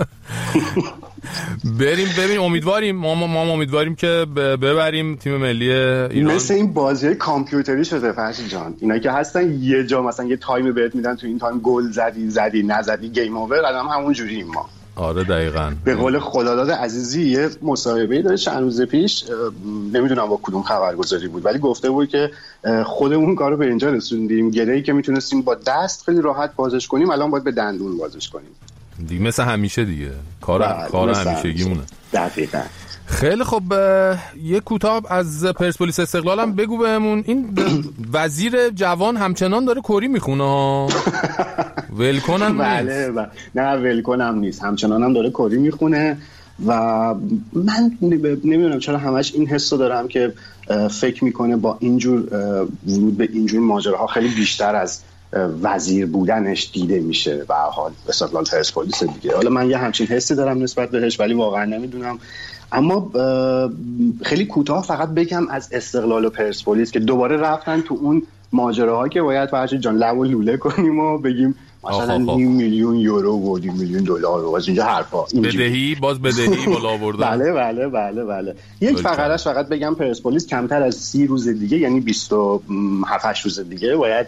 بریم امیدواریم ما امیدواریم که ببریم تیم ملی ایران. مثل این بازی‌های کامپیوتری شده فرشید جان، اینا که هستن یه جا مثلا یه تایم بهت میدن، تو این تایم گل زدی نزدی گیم اوور، الان همون جوریم ما. آره دقیقاً. به قول خداداد عزیزی یه مصاحبه‌ای داره چند روز پیش، نمیدونم با کدوم خبرگزاری بود، ولی گفته بود که خودمون کارو به اینجا رسوندیم، گره‌ای که میتونستیم با دست خیلی راحت بازش کنیم الان باید به دندون بازش کنیم دیگه، مثل همیشه دیگه کار همیشگیمونه. دقیقاً. خیلی خب یه کوتاه از پرسپولیس استقلال هم بگو بهمون. این وزیر جوان همچنان داره کری میخونه ولکنم بله نه ولکنم نیست، همچنان هم داره کری میخونه و من نمیدونم چرا همش این حسو دارم که فکر میکنه با اینجور ورود به اینجور ماجراها خیلی بیشتر از وزیر بودنش دیده میشه و حال استقلال پرسپولیس دیگه. حالا من یه همچین حسی دارم نسبت بهش ولی واقعا نمیدونم. اما خیلی کوتاه فقط بگم از استقلال و پرسپولیس که دوباره رفتن تو اون ماجراها که باید فرشید جان لب و لوله کنیم و بگیم مثلا 9 میلیون یورو و 2 میلیون دلار و از اینجا حرفا، بدهی بالا آوردن. بله. یک فقرهش فقط بگم پرسپولیس کمتر از 30 روز دیگه، یعنی 27 روز دیگه باید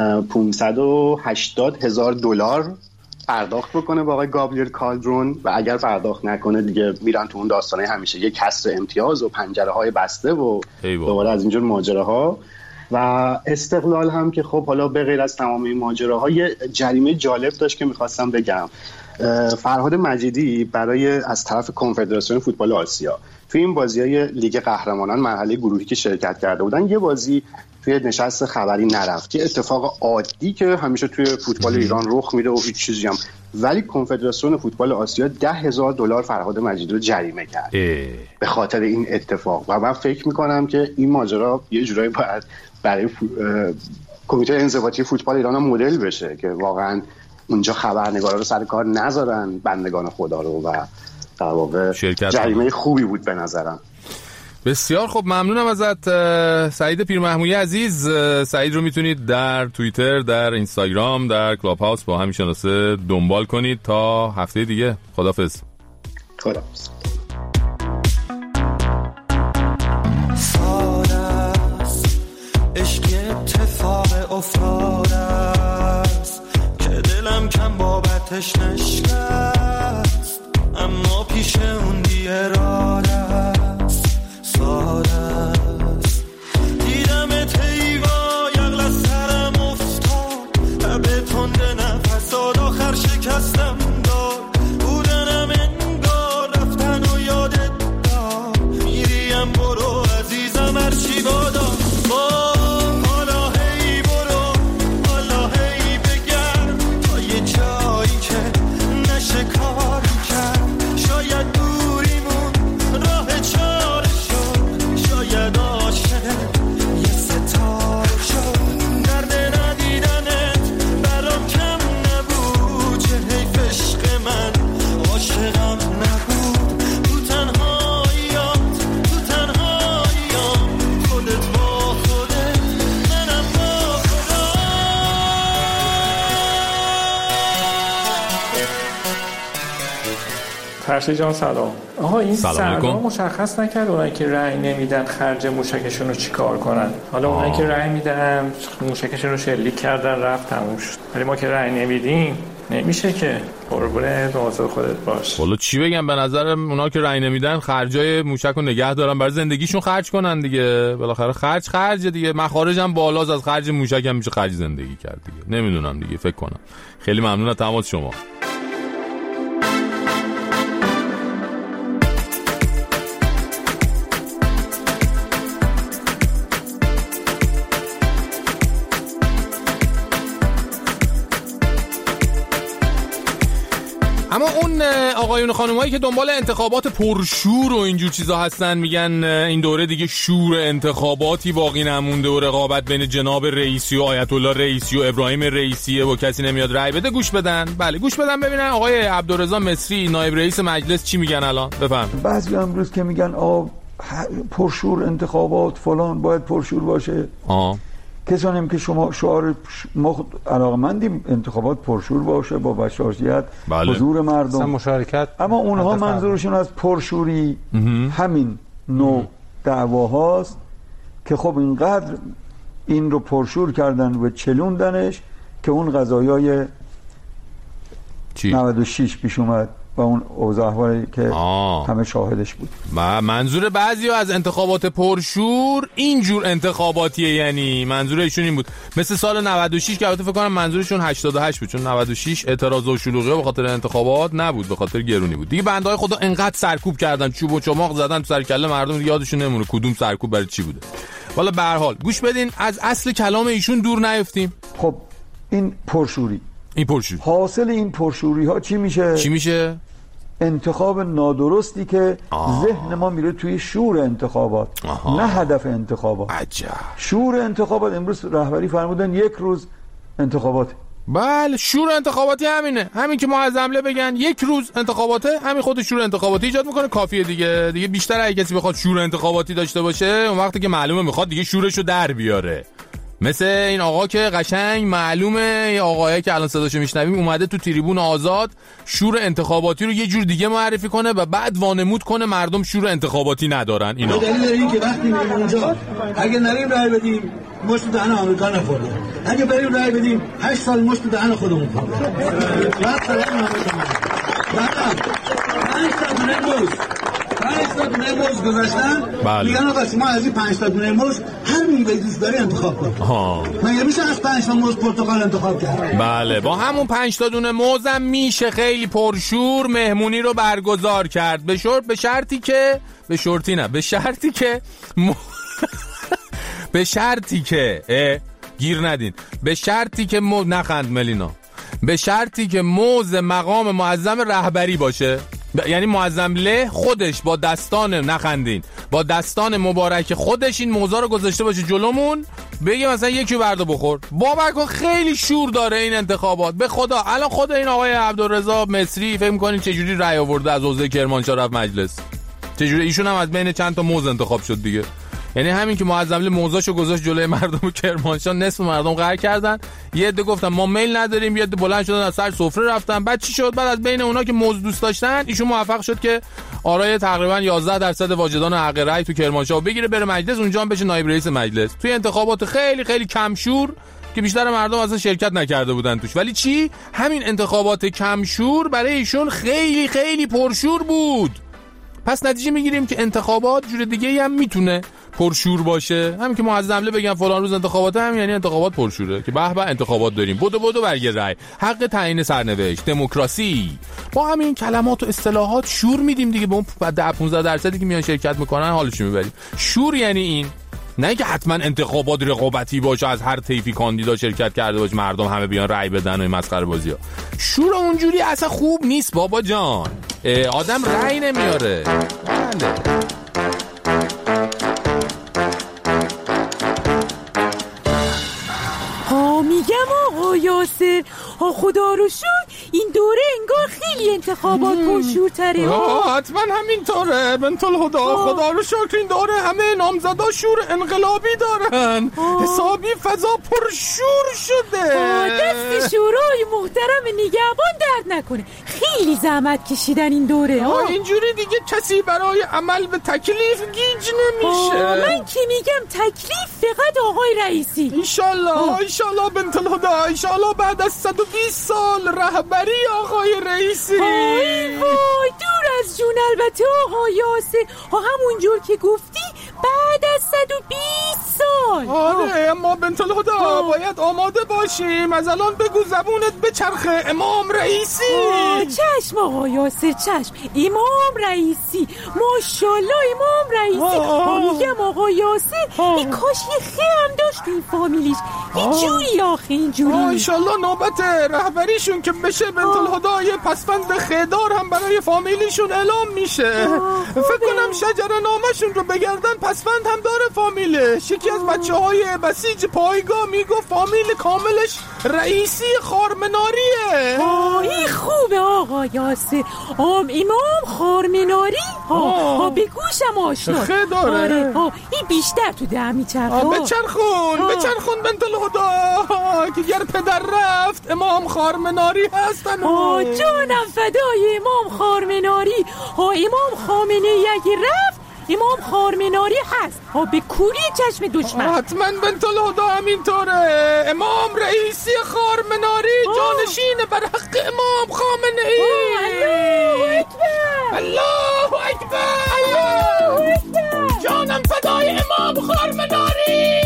580,000 دلار پرداخت بکنه با آقای گابریل کالدرون و اگر پرداخت نکنه دیگه میرن تو اون داستانه همیشه یک کسر امتیاز و پنجره‌های بسته و دوباره از اینجور ماجراها. و استقلال هم که خب حالا به غیر از تمام این ماجراها یه جریمه جالب داشت که میخواستم بگم. فرهاد مجیدی برای از طرف کنفدراسیون فوتبال آسیا توی این بازی‌های لیگ قهرمانان مرحله گروهی که شرکت کرده بودن یه بازی توی نشست خبری نرفت، یه اتفاق عادی که همیشه توی فوتبال ایران رخ میده و هیچ چیزی هم، ولی کنفدراسیون فوتبال آسیا 10,000 دلار فرهاد مجیدی رو جریمه کرد به خاطر این اتفاق و من فکر میکنم که این ماجرا یه جورایی باید برای کمیته انضباطی فوتبال ایران هم مدل بشه که واقعا اونجا خبرنگارا رو سر کار نذارن، بندگان خدا رو، و در واقع جریمه خوبی بود به نظرم. بسیار خب، ممنونم ازت سعید پیرمحمودی عزیز. سعید رو میتونید در توییتر، در اینستاگرام، در کلاب هاوس با همین شناسه دنبال کنید. تا هفته دیگه، خداحافظ. خداحافظ. عشق اتفاق افتاده است که دلم کم بابتش نشکست، اما پیش اون بی‌اراده است، ساده است. دیدم تیوا یغل از سرم افتاد، لب تنده نفسات آخر شکستم داد، بودنم انگار رفتن و یادت داد، میریم برو عزیزم هرچی بادا. فرشی جان سلام. آها این سرما مشخص نکرد اونایی که رأی نمیدن خرج موشکشون رو چیکار کنن. حالا اونایی که رأی میدن موشکشون رو شلیک کردن رفت تموم شد، ولی ما که رأی نمیدیم نمیشه که. قربون مواظب خودت باش. والا چی بگم، به نظر اونا که رأی نمیدن خرجای موشک رو نگه دارن برای زندگیشون خرج کنن دیگه. بالاخره خرج دیگه، مخارج هم بالاست، از خرج موشک هم میشه خرج زندگی کرد دیگه. نمیدونم دیگه، فکر کنم. خیلی ممنون از تماس شما. اما اون آقایون خانومایی که دنبال انتخابات پرشور و اینجور چیزا هستن، میگن این دوره دیگه شور انتخاباتی باقی نمونده و رقابت بین جناب رئیسی و آیت الله رئیسی و ابراهیم رئیسیه و کسی نمیاد رأی بده. گوش بدن. بله گوش بدن ببینن آقای عبدالرضا مصری نایب رئیس مجلس چی میگن الان. بفهم. بعضی امروز که میگن پرشور انتخابات فلان باید پرشور باشه. کسانی هم که شما شعار ما علاقمندیم انتخابات پرشور باشه با بشاشیت، حضور مردم، مشارکت، اما اونها منظورشون از پرشوری همین نوع دعواهاست که خب اینقدر این رو پرشور کردن و چلوندنش که اون قضایای 96 پیش اومد و اون اوضاع احوالی که همه شاهدش بود. منظور بعضی از انتخابات پرشور اینجور انتخاباتیه، یعنی منظور ایشون این بود مثل سال 96 که البته فکر کنم منظورشون 88 بود، چون 96 اعتراض و شلوغی به خاطر انتخابات نبود، به خاطر گرونی بود دیگه. بندهای خدا انقدر سرکوب کردن، چوب و چماق زدن تو سر کله مردم، یادشون نمونه کدوم سرکوب برای چی بوده. والا به هر حال گوش بدین، از اصل کلام ایشون دور نیفتیم. خب این پرشوری، حاصل این پرشوری ها چی میشه؟ انتخاب نادرستی که ذهن ما میره توی شور انتخابات، نه هدف انتخابات. عجب. شور انتخابات امروز رهبری فرمودن 1 روز انتخابات. بله شور انتخاباتی همینه، همین که ما از حمله بگن 1 روز انتخاباته، همین خود شور انتخاباتی ایجاد میکنه. کافیه دیگه بیشتر اگه کسی بخواد شور انتخاباتی داشته باشه اون وقتی که معلومه میخواد دیگه شورشو در بیاره. مثل این آقا که قشنگ معلومه، یه آقایی که الان صداشو میشنویم اومده تو تریبون آزاد شور انتخاباتی رو یه جور دیگه معرفی کنه و بعد وانمود کنه مردم شور انتخاباتی ندارن. اینا دلیل داره این که وقتی میریم اونجا اگه نریم رای بدیم مشت دهن آمریکا نخورده، اگه بریم رای بدیم 8 سال مشت دهن خودمون خورده. بعد سلام آمریکا تا دونه موز گذاشتن. میگن آقا ما از این 5 تا دونه موز هر میوه دوست داری انتخاب کن. مگه میشه از 5 تا موز پرتقال انتخاب کرد؟ بله با همون 5 تا دونه موز هم میشه خیلی پرشور مهمونی رو برگزار کرد، به شرطی که به شرطی که گیر ندین، به شرطی که نخند ملینا، به شرطی که موز مقام معظم رهبری باشه، یعنی معظم له خودش با دستان نخندین با دستان مبارک خودش این موزا رو گذاشته باشه جلومون بگه مثلا یکی بردا بخور. باور کن خیلی شور داره این انتخابات. به خدا الان خود این آقای عبدالرضا مصری فکر می‌کنین چه جوری رأی آورده از حوزه کرمانشاه رفت مجلس؟ چه جوری ایشون هم از بین چند تا موز انتخاب شد دیگه. یعنی همین که معظم موزاشو گذاشت جلوی مردم کرمانشاه، نصف مردم قهر کردن. یه عده گفتن ما میل نداریم، یه عده بلند شدن از سر سفره رفتن. بعد چی شد؟ بعد از بین اونا که موز دوست داشتن ایشون موفق شد که آرای تقریبا 11% واجدان حق رأی تو کرمانشاه بگیره، بره مجلس، اونجا هم بشه نایب رئیس مجلس. توی انتخابات خیلی خیلی کمشور که بیشتر مردم اصلا شرکت نکرده بودن توش، ولی چی؟ همین انتخابات کمشور برای ایشون خیلی خیلی پرشور بود. پس نتیجه میگیریم که انتخابات جور دیگه هم میتونه پرشور باشه. همین که معظمله بگم فلان روز انتخابات، هم یعنی انتخابات پرشوره که به به انتخابات داریم، بدو برگ رأی، حق تعیین سرنوشت، دموکراسی. با همین کلمات و اصطلاحات شور میدیم دیگه به اون 10-15% که میان شرکت میکنن حالش میبریم. شور یعنی این، نه که حتما انتخابات رقابتی باشه، از هر طیفی کاندیدا شرکت کرده باشه، مردم همه بیان رأی بدن و این مسخره بازی‌ها. شور اونجوری اصلا خوب نیست بابا جان. آدم رأی نمیاره. میگم آقا یاسر، خدا رو شکر این دوره انگار خیلی انتخابات پرشورتره. حتما همینطوره بنت الهدا. خدا رو شکر این دوره همه نامزدا شور انقلابی دارن. حسابی فضا پرشور شده. دست شورای محترم نگهبان درد نکنه، خیلی زحمت کشیدن این دوره. اینجوری دیگه کسی برای عمل به تکلیف گیج نمیشه. من که میگم تکلیف فقط آقای رئیسی. ایشالله بنت الهدا، ایشالله بعد از 120 سال رهبری آقای رئیسی. وای دور از جون. البته آقا یاسر، همونجور که گفتی بعد از 120 سال. آره اما بنت الهدا باید آماده باشیم. از الان بگو زبونت بچرخه امام رئیسی. چشم آقا یاسر چشم. امام رئیسی، ماشاءالله امام رئیسی. میگم آقا یاسر این کاش یه خه هم داشت تو این فامیلیش. اینجوری آخه اینجوری. انشالله نوبت رهبریشون که بشه بنت الهدا یه پسفند خیدار هم برای فامیلیشون اعلام میشه. فکر کنم شجره نامشون رو بگردن پسفند هم داره فامیلش. یکی از بچه‌های بسیج پایگاه میگفت فامیل کاملش رئیسی خارمناریه. این خوبه آقا یاسر. امام خارمناری به گوشم آشنا. خیداره. این بیشتر تو ده میچرخه. بچرخون بنت الهدا که گر پدر رفت امام خارمناری هستن. جانم فدای امام خارمناری. امام خامنه اگه رفت امام خارمناری هست. به کوری چشم دشمن. حتما بنت الهدا همینطوره. امام رئیسی خارمناری جانشین بر حق امام خامنه ای. الله اکبر. جانم فدای امام خارمناری.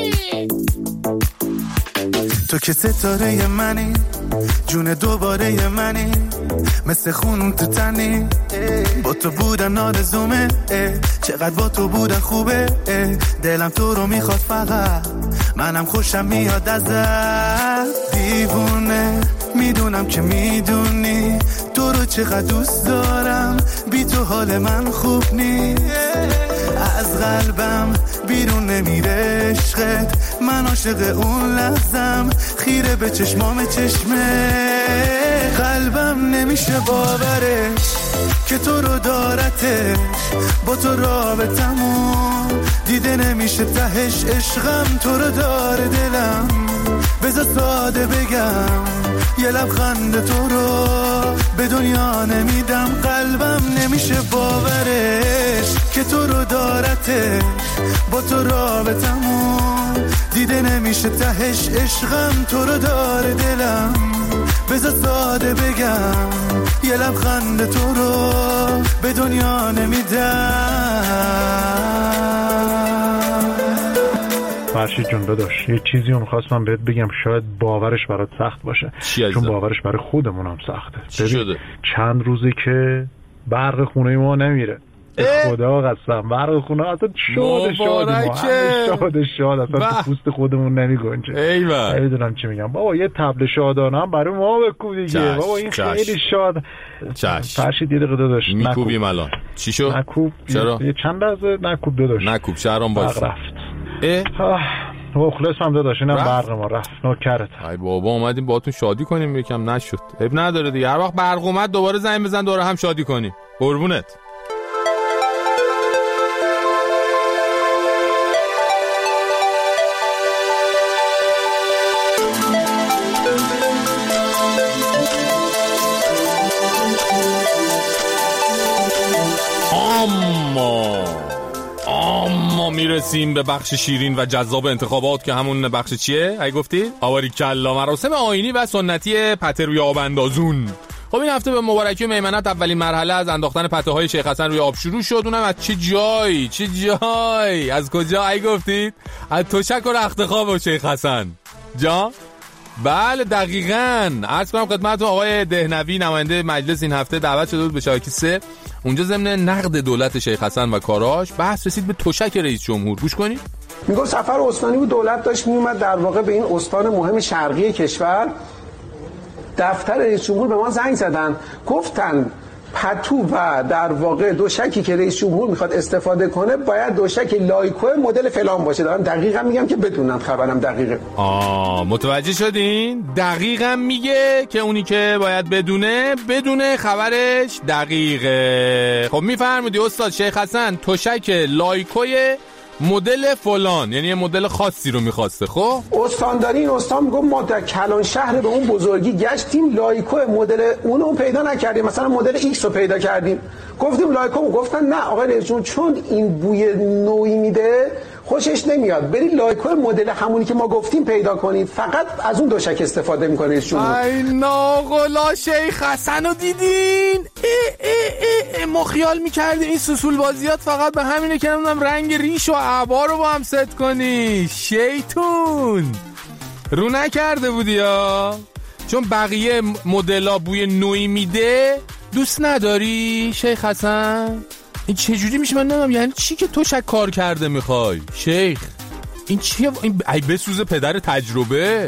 تو که ستاره منی، جون دوباره منی، مثل خونم تو تنی. با تو بودن آرزومه، چقدر با تو بودن خوبه. دلم تو رو میخواد فقط، منم خوشم میاد ازت. دیوونه میدونم که میدونی تو رو چقدر دوست دارم، بی تو حال من خوب نیست. از قلبم بیرون نمیره عشقت، من عاشق اون لحظم، خیره به چشمام چشمه. قلبم نمیشه باورش که تو رو دارتش، با تو رابطمون دیده نمیشه تهش. عشقم تو رو داره دلم، بذار ساده بگم یه لبخند تو رو به دنیا نمیدم. قلبم نمیشه باورش که تو رو دارتش، با تو رابطمون دیده نمیشه تهش. عشقم تو رو داره دلم، بذار ساده بگم یه لبخند تو رو به دنیا نمیدم. فرشید جون داداش یه چیزی رو می‌خواستم بهت بگم، شاید باورش برات سخت باشه، چون باورش برای خودمون هم سخته. ببین چند روزه که برق خونه ما نمیره. خدا قسم برق خونه اصلا شاد اصلا تو پوست خودمون نمیگنجه. نمیدونم چی میگم بابا. یه طبل شادانه هم برای ما بکوب دیگه بابا. این خیلی شاد. فرشید یه دقیقه داداش میکوبیم الان. چی شد؟ نکوب. چرا؟ یه چند لحظه نکوب داداش. نکوب شهرام باز رفت. مخلصم داداش، اینم برق ما رفت نوکرت. ای بابا اومدیم باهاتون شادی کنیم یکم نشد. عیب نداره دیگه، هر وقت برق اومد دوباره زنگ بزن دوباره هم شادی کنیم. قربونت. اما میرسیم به بخش شیرین و جذاب انتخابات که همون بخش چیه؟ ای گفتی؟ آباریکلا، مراسم آیینی و سنتی پته روی آب اندازون. خب این هفته به مبارکی و میمنت اولین مرحله از انداختن پته های شیخ حسن روی آب شروع شد. اونم از چه جایی؟ از کجا؟ ای گفتید؟ از تشک و رختخواب و شیخ حسن جا؟ بله دقیقاً. عرض کنم خدمتتون آقای دهنوی نماینده مجلس این هفته دعوت شده بود به شبکه 3. اونجا ضمن نقد دولت شیخ حسن و کاراش بحث رسید به تشک رئیس جمهور. گوش کنید. میگم سفر استانی بود، دولت داشت میومد در واقع به این استان مهم شرقی کشور. دفتر رئیس جمهور به ما زنگ زدن، گفتن پتو و در واقع دوشکی که رئیس جمهور میخواد استفاده کنه باید دوشک لایکو مدل فلان باشه. دارم دقیقاً میگم که بدونم خبرم دقیقه. متوجه شدین؟ دقیقاً میگه که اونی که باید بدونه خبرش دقیقه. خب میفرمودی استاد شیخ حسن توشک لایکوی مدل فلان، یعنی یه مدل خاصی رو میخواسته. خب استانداری این استان میگم ما در کلان شهر به اون بزرگی گشتیم، لایکو مدل اونو پیدا نکردیم، مثلا مدل ایکس رو پیدا کردیم، گفتیم لایکو، گفتن نه آقای رئیس جمهور چون این بوی نوعی میده خوشش نمیاد، برید لایکو مدل همونی که ما گفتیم پیدا کنید، فقط از اون دوشک استفاده میکنه رئیس جمهور. ای ناقلا شیخ حسن رو دیدین؟ ما خیال میکردیم این سوسول بازیات فقط به همینه که نمیدونم رنگ ریش و عبا رو با هم ست کنی. شیطون رو نکرده بودی یا؟ چون بقیه مدلا بوی نوعی میده دوست نداری شیخ حسن؟ این چجوری میشه من نمیدونم، یعنی چی که تو شک کار کرده میخوای شیخ؟ این چیه؟ این بسوز پدر تجربه.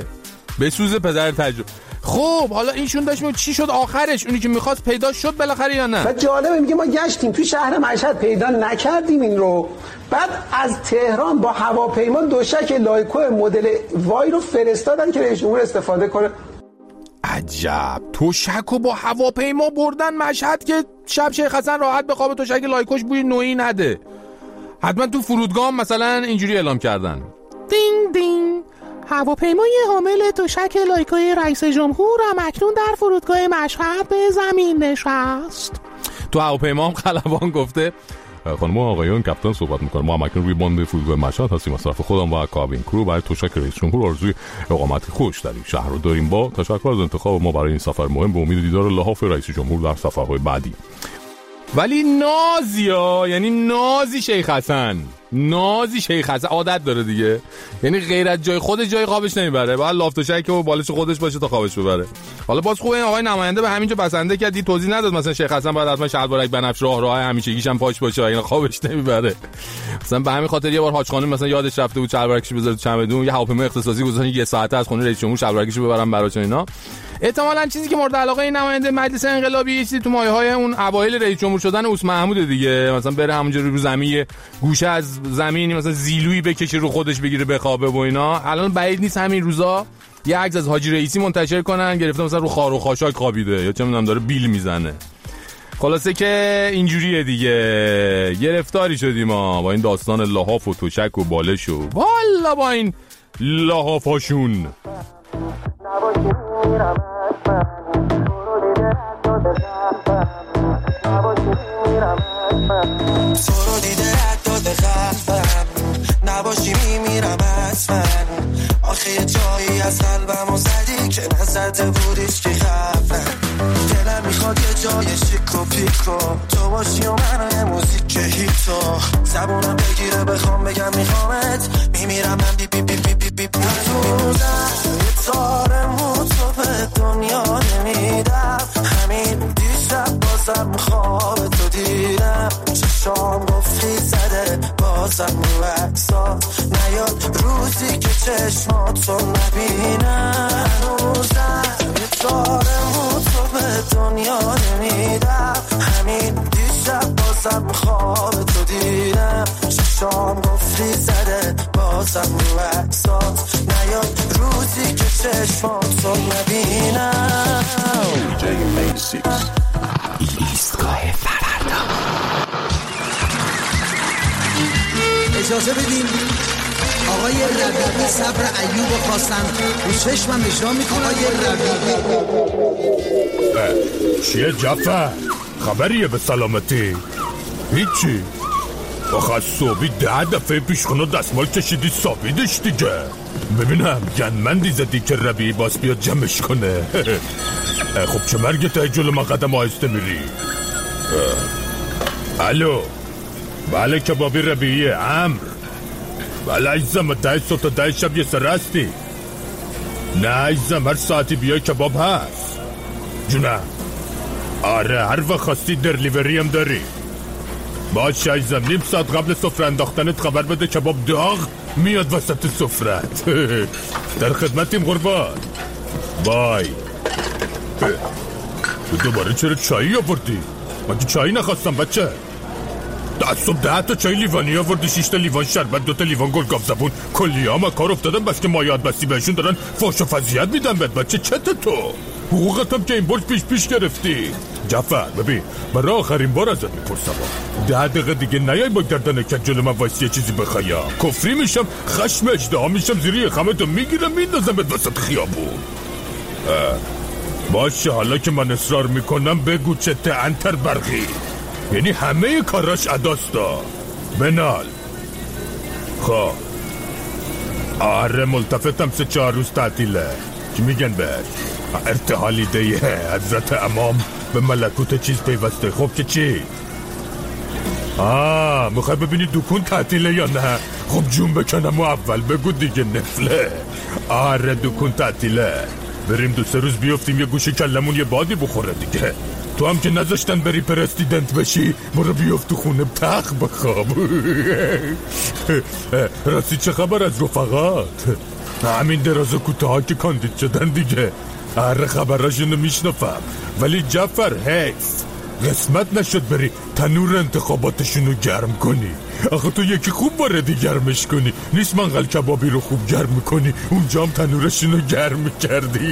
خب حالا اینشون داشت چی شد آخرش؟ اونی که میخواست پیدا شد بالاخره یا نه؟ و جالبه میگه ما گشتیم توی شهر مشهد پیدا نکردیم این رو، بعد از تهران با هواپیما دوشک لایکو مدل وای رو فرستادن که رئیس جمهور استفاده کنه. عجب، توشکو با هواپیما بردن مشهد که شب شیخ حسن راحت بخوابه توشک لایکوش بوی نوعی نده. حتما تو فرودگاه مثلا اینجوری اعلام کردن دینگ دینگ هواپیمای حامل توشک لایکوی رئیس جمهور هم اکنون در فرودگاه مشهد به زمین نشست. تو هواپیما هم خلبان گفته خانم و آقایان کاپیتان صحبت میکنه، ما هم اکنون روی باند فرودگاه مشهد هستیم. از طرف خودم و کابین کرو برای توشک رئیس جمهور آرزوی اقامت خوش در این شهر رو داریم. با تشکر از انتخاب ما برای این سفر مهم، به امید دیدار لحاف رئیس جمهور در سفرهای بعدی. ولی نازیا، یعنی نازی شیخ حسن عادت داره دیگه، یعنی غیر از جای خودش جای خوابش نمیبره، باید لافتوشک و بالش خودش باشه تا خوابش ببره. حالا باز خوبه این آقای نماینده به همینجا بسنده کرد، توضیح نداد مثلا شیخ حسن باید حتما شلوارک بنفش راه همیشگیش هم پاش باشه اینا خوابش نمیبره. مثلا به همین خاطر یه بار حاج خانم مثلا یادش رفته بود شلوارکش بذاره تو چمدون، یه هواپیما اختصاصی گذاشتن یه ساعته از خونه رئیس جمهور شلوارکش ببرن براش اینا. احتمالاً چیزی که مورد علاقه این نماینده مجلس انقلابی یه چیزی تو مایه‌های اون اوایل رئیس جمهور شدن اوس محمود دیگه، مثلا بره همونجا رو زمین گوشه از زمینی مثلا زیلویی بکشه رو خودش بگیره بخوابه و اینا. الان بعید نیست همین روزا یه عکس از حاجی رئیسی منتشر کنن گرفته مثلا رو خار و خاشاک خوابیده یا چه میدونم داره بیل میزنه. خلاصه که اینجوریه دیگه، گرفتاری شدیم ما با این داستان لحاف و توشک و بالش و والا با این لحافاشون. تو رو دیده حتی قلبم نباشی میمیرم از من، آخه یه جایی از قلبم و زدی که نزده بودیش که خفن، دلم میخواد یه جای شیک و پیکو تو باشی و منو یه موزیک هیتو زبونم بگیره بخوام بگم میخوامت، میمیرم من بی بی بی بی بی بی بی نتونم یه تار موتو به دنیا نمیدم، همین دیشب بازم خواب تو دیدم، چشام گفتی زده بازم رو اکسا نیاد روزی که چشماتو نبینم، هنوزم یه تار موتو به دنیا نمیدم، همین دیشب بازم خواب تو دیدم، چشام گفتی زده بازم رو اکسا چشمات رو نبینم. ایستگاه فردا. اجازه بدین آقای ربیعی صبر ایوب خواستن رو چشمم اشرا میکنه. آقای ربیعی چیه جعفر؟ خبریه به سلامتی؟ هیچی؟ آخه صبحی 10 دفعه پیشخونه دستمال کشیدی سابیدش دیگه. ببینم گنمندی زدی که ربیعی باز بیاد جمعش کنه. خب چه مرگه تا جلو من قدم آهسته میری؟ الو بله کبابی ربیعیه عمر. بله عزیزم 10 صبح تا 10 شب یه سر هستی؟ نه عزیزم هر ساعتی بیای کباب هست. جونم آره هر وقت خواستی درلیوری هم داری. باشه عزیزم نیم ساعت قبل سفره انداختنت خبر بده کباب داغ میاد وسط سفرت. در خدمتیم قربان. بای. دوباره چرا چایی آوردی؟ من که چایی نخواستم بچه. از صبح 10 تا چای لیوانی آوردی، 6 تا لیوان شربت، 2 تا لیوان گلگاف زبون. کلی ها کار افتادن بس که مایات بستی بهشون دارن فحش و فضیحت میدن بهت بچه. چته تو؟ حقوقتم که این برج پیش گرفتی. جعفر ببین برای آخرین بار ازت میپرسم 10 دقیقه دیگه نیای با گردن کج جلو من وایسی یه چیزی بخوایم. کفری میشم، خشم اجدها میشم، زیری خمتو میگیرم میندازم به وسط خیابون. باشه حالا که من اصرار میکنم بگو چته انتر برقی. یعنی همه کاراش اداستا بنال. خب آره ملتفتم 3-4 روز تعطیله. چی میگن بهش؟ ارتحالی دیه حضرت امام به ملکوت چیز پیوسته. خب که چی؟ میخوای ببینی دکون تعطیله یا نه؟ خب جون بکنم و اول بگو دیگه نفله. آره دکون تعطیله. بریم 2-3 روز بیافتیم یه گوشه کلمون یه بادی بخوره دیگه. تو هم که نذاشتن بری پرستیدنت بشی برو بیافت تو خونه تخ بخواب. راستی چه خبر از رفقات؟ همین دراز و کوتاه که کاندید شدن دیگه. هر خبراشونو میشنفم ولی جعفر حیف قسمت نشد بری تنور انتخاباتشونو گرم کنی. آخه تو یکی خوب واردی گرمش کنی، نیست منقل کبابی رو خوب گرم میکنی اونجا هم تنورشونو گرم میکردی.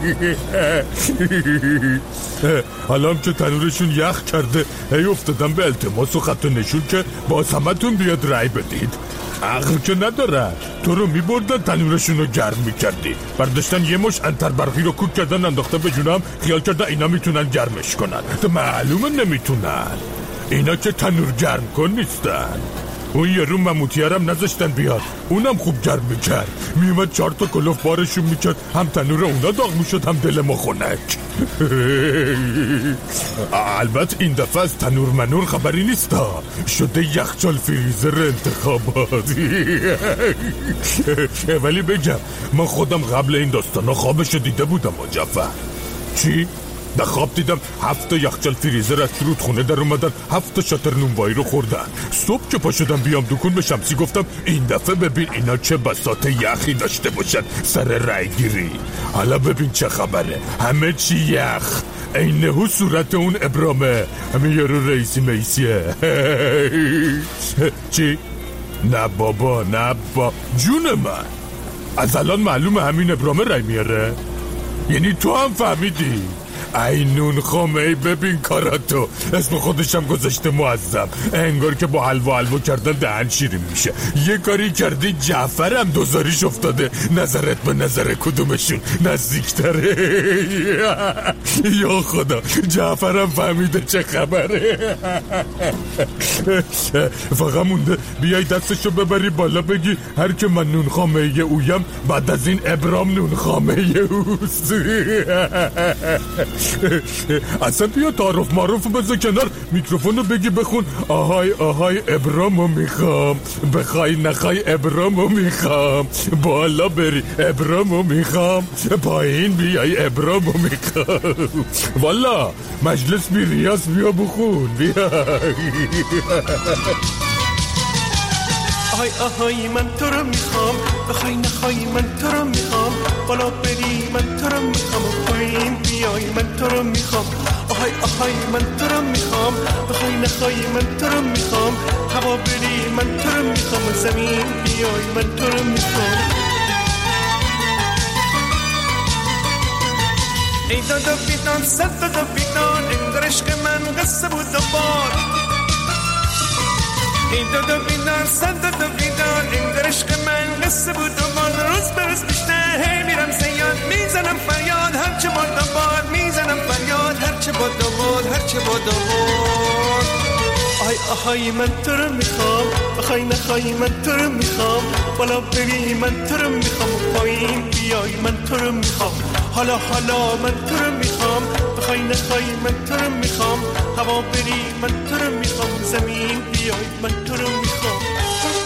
حالا هم که تنورشون یخ کرده هی افتادم به التماس و خط و نشون که باز همتون بیاد رای بدید. عقل که نداره. تو رو میبردن تنورشون رو گرم میکردی، برداشتن یه مش انتر برقی رو کوک کردن انداخته به جونم، خیال کرده اینا میتونن گرمش کنن. تو معلومه نمیتونن. اینا که تنور گرم کن نیستن. اون یه رو مموتیارم نذاشتن بیاد، اونم خوب گرم میکرد. میومد 4 تا کلوف بارشون میکرد، هم تنور اونا داغ میشد هم دل ما خنک. البته این دفعه از تنور منور خبری نیستا، شده یخچال فریزر انتخاباتی. ولی بگم من خودم قبل این داستانا خوابشو دیده بودم. جعفر چی؟ در خواب دیدم 7 تا یخچال فریزر از رودخونه در اومدن، 7 تا شاتر نونوایی رو خوردن. صبح که پا شدم بیام دکون به شمسی گفتم این دفعه ببین اینا چه بساط یخی داشته باشن سر رای گیری. حالا ببین چه خبره، همه چی یخ. اینهو صورت اون ابرامه، همه یارو رئیسی میسیه. چی؟ نه بابا نه جون من از الان معلومه همین ابرامه رای میاره. یعنی تو هم فهمیدی؟ اینون خامه ببین کاراتو، اسم خودشم گذاشته معظم، انگار که با حلوا کردن دهن شیرین میشه. یه کاری کردی جعفرم دوزاریش افتاده. نظرت به نظر کدومشون نزدیکتره؟ یا خدا جعفرم فهمیده چه خبره. فقط مونده بیای دستشو ببری بالا بگی هر که من نون خامه اویم بعد از این ابرام نون خامه اوست. اصلا بیا تعارف معروف بذار کنار، میکروفونو بگی بخون. آهای آهای ابرامو میخوام، بخوای نخوای ابرامو میخوام، بالا بری ابرامو میخوام، پایین بیای ابرامو میخوام. والا مجلس بی ریاض بیا بخون بیا. آهای آهای من تو رو میخوام، بخوای نخوای من تو رو میخوام، بالا بری من تو رو میخوام، پایین بیای من تو رو میخوام. آهای آهای من تو رو میخوام، بخوای نخوای من تو رو میخوام، هوا بری من تو رو میخوام، زمین بیای من تو رو میخوام. ای دادا بیدان صد دادا بیدان انگار عشق من قصه بود دوبار ای دادا بیدان صد دادا بیدان انگار عشق من قصه بود دوبار روز به روز بیشتر هی میرم زیاد میزنم فریاد هرچه با دوبار میزنم فریاد هرچه با دوبار هرچه با دوبار آی آهای من تو رو میخوام بخوای نخوای من تو رو میخوام بالا بری من تو رو میخوام پایین بیای من تو رو میخوام حالا من تو رو میخوام بخوای نخوای من تو رو میخوام هوا بری من تو رو میخوام زمین بیای من تو رو میخوام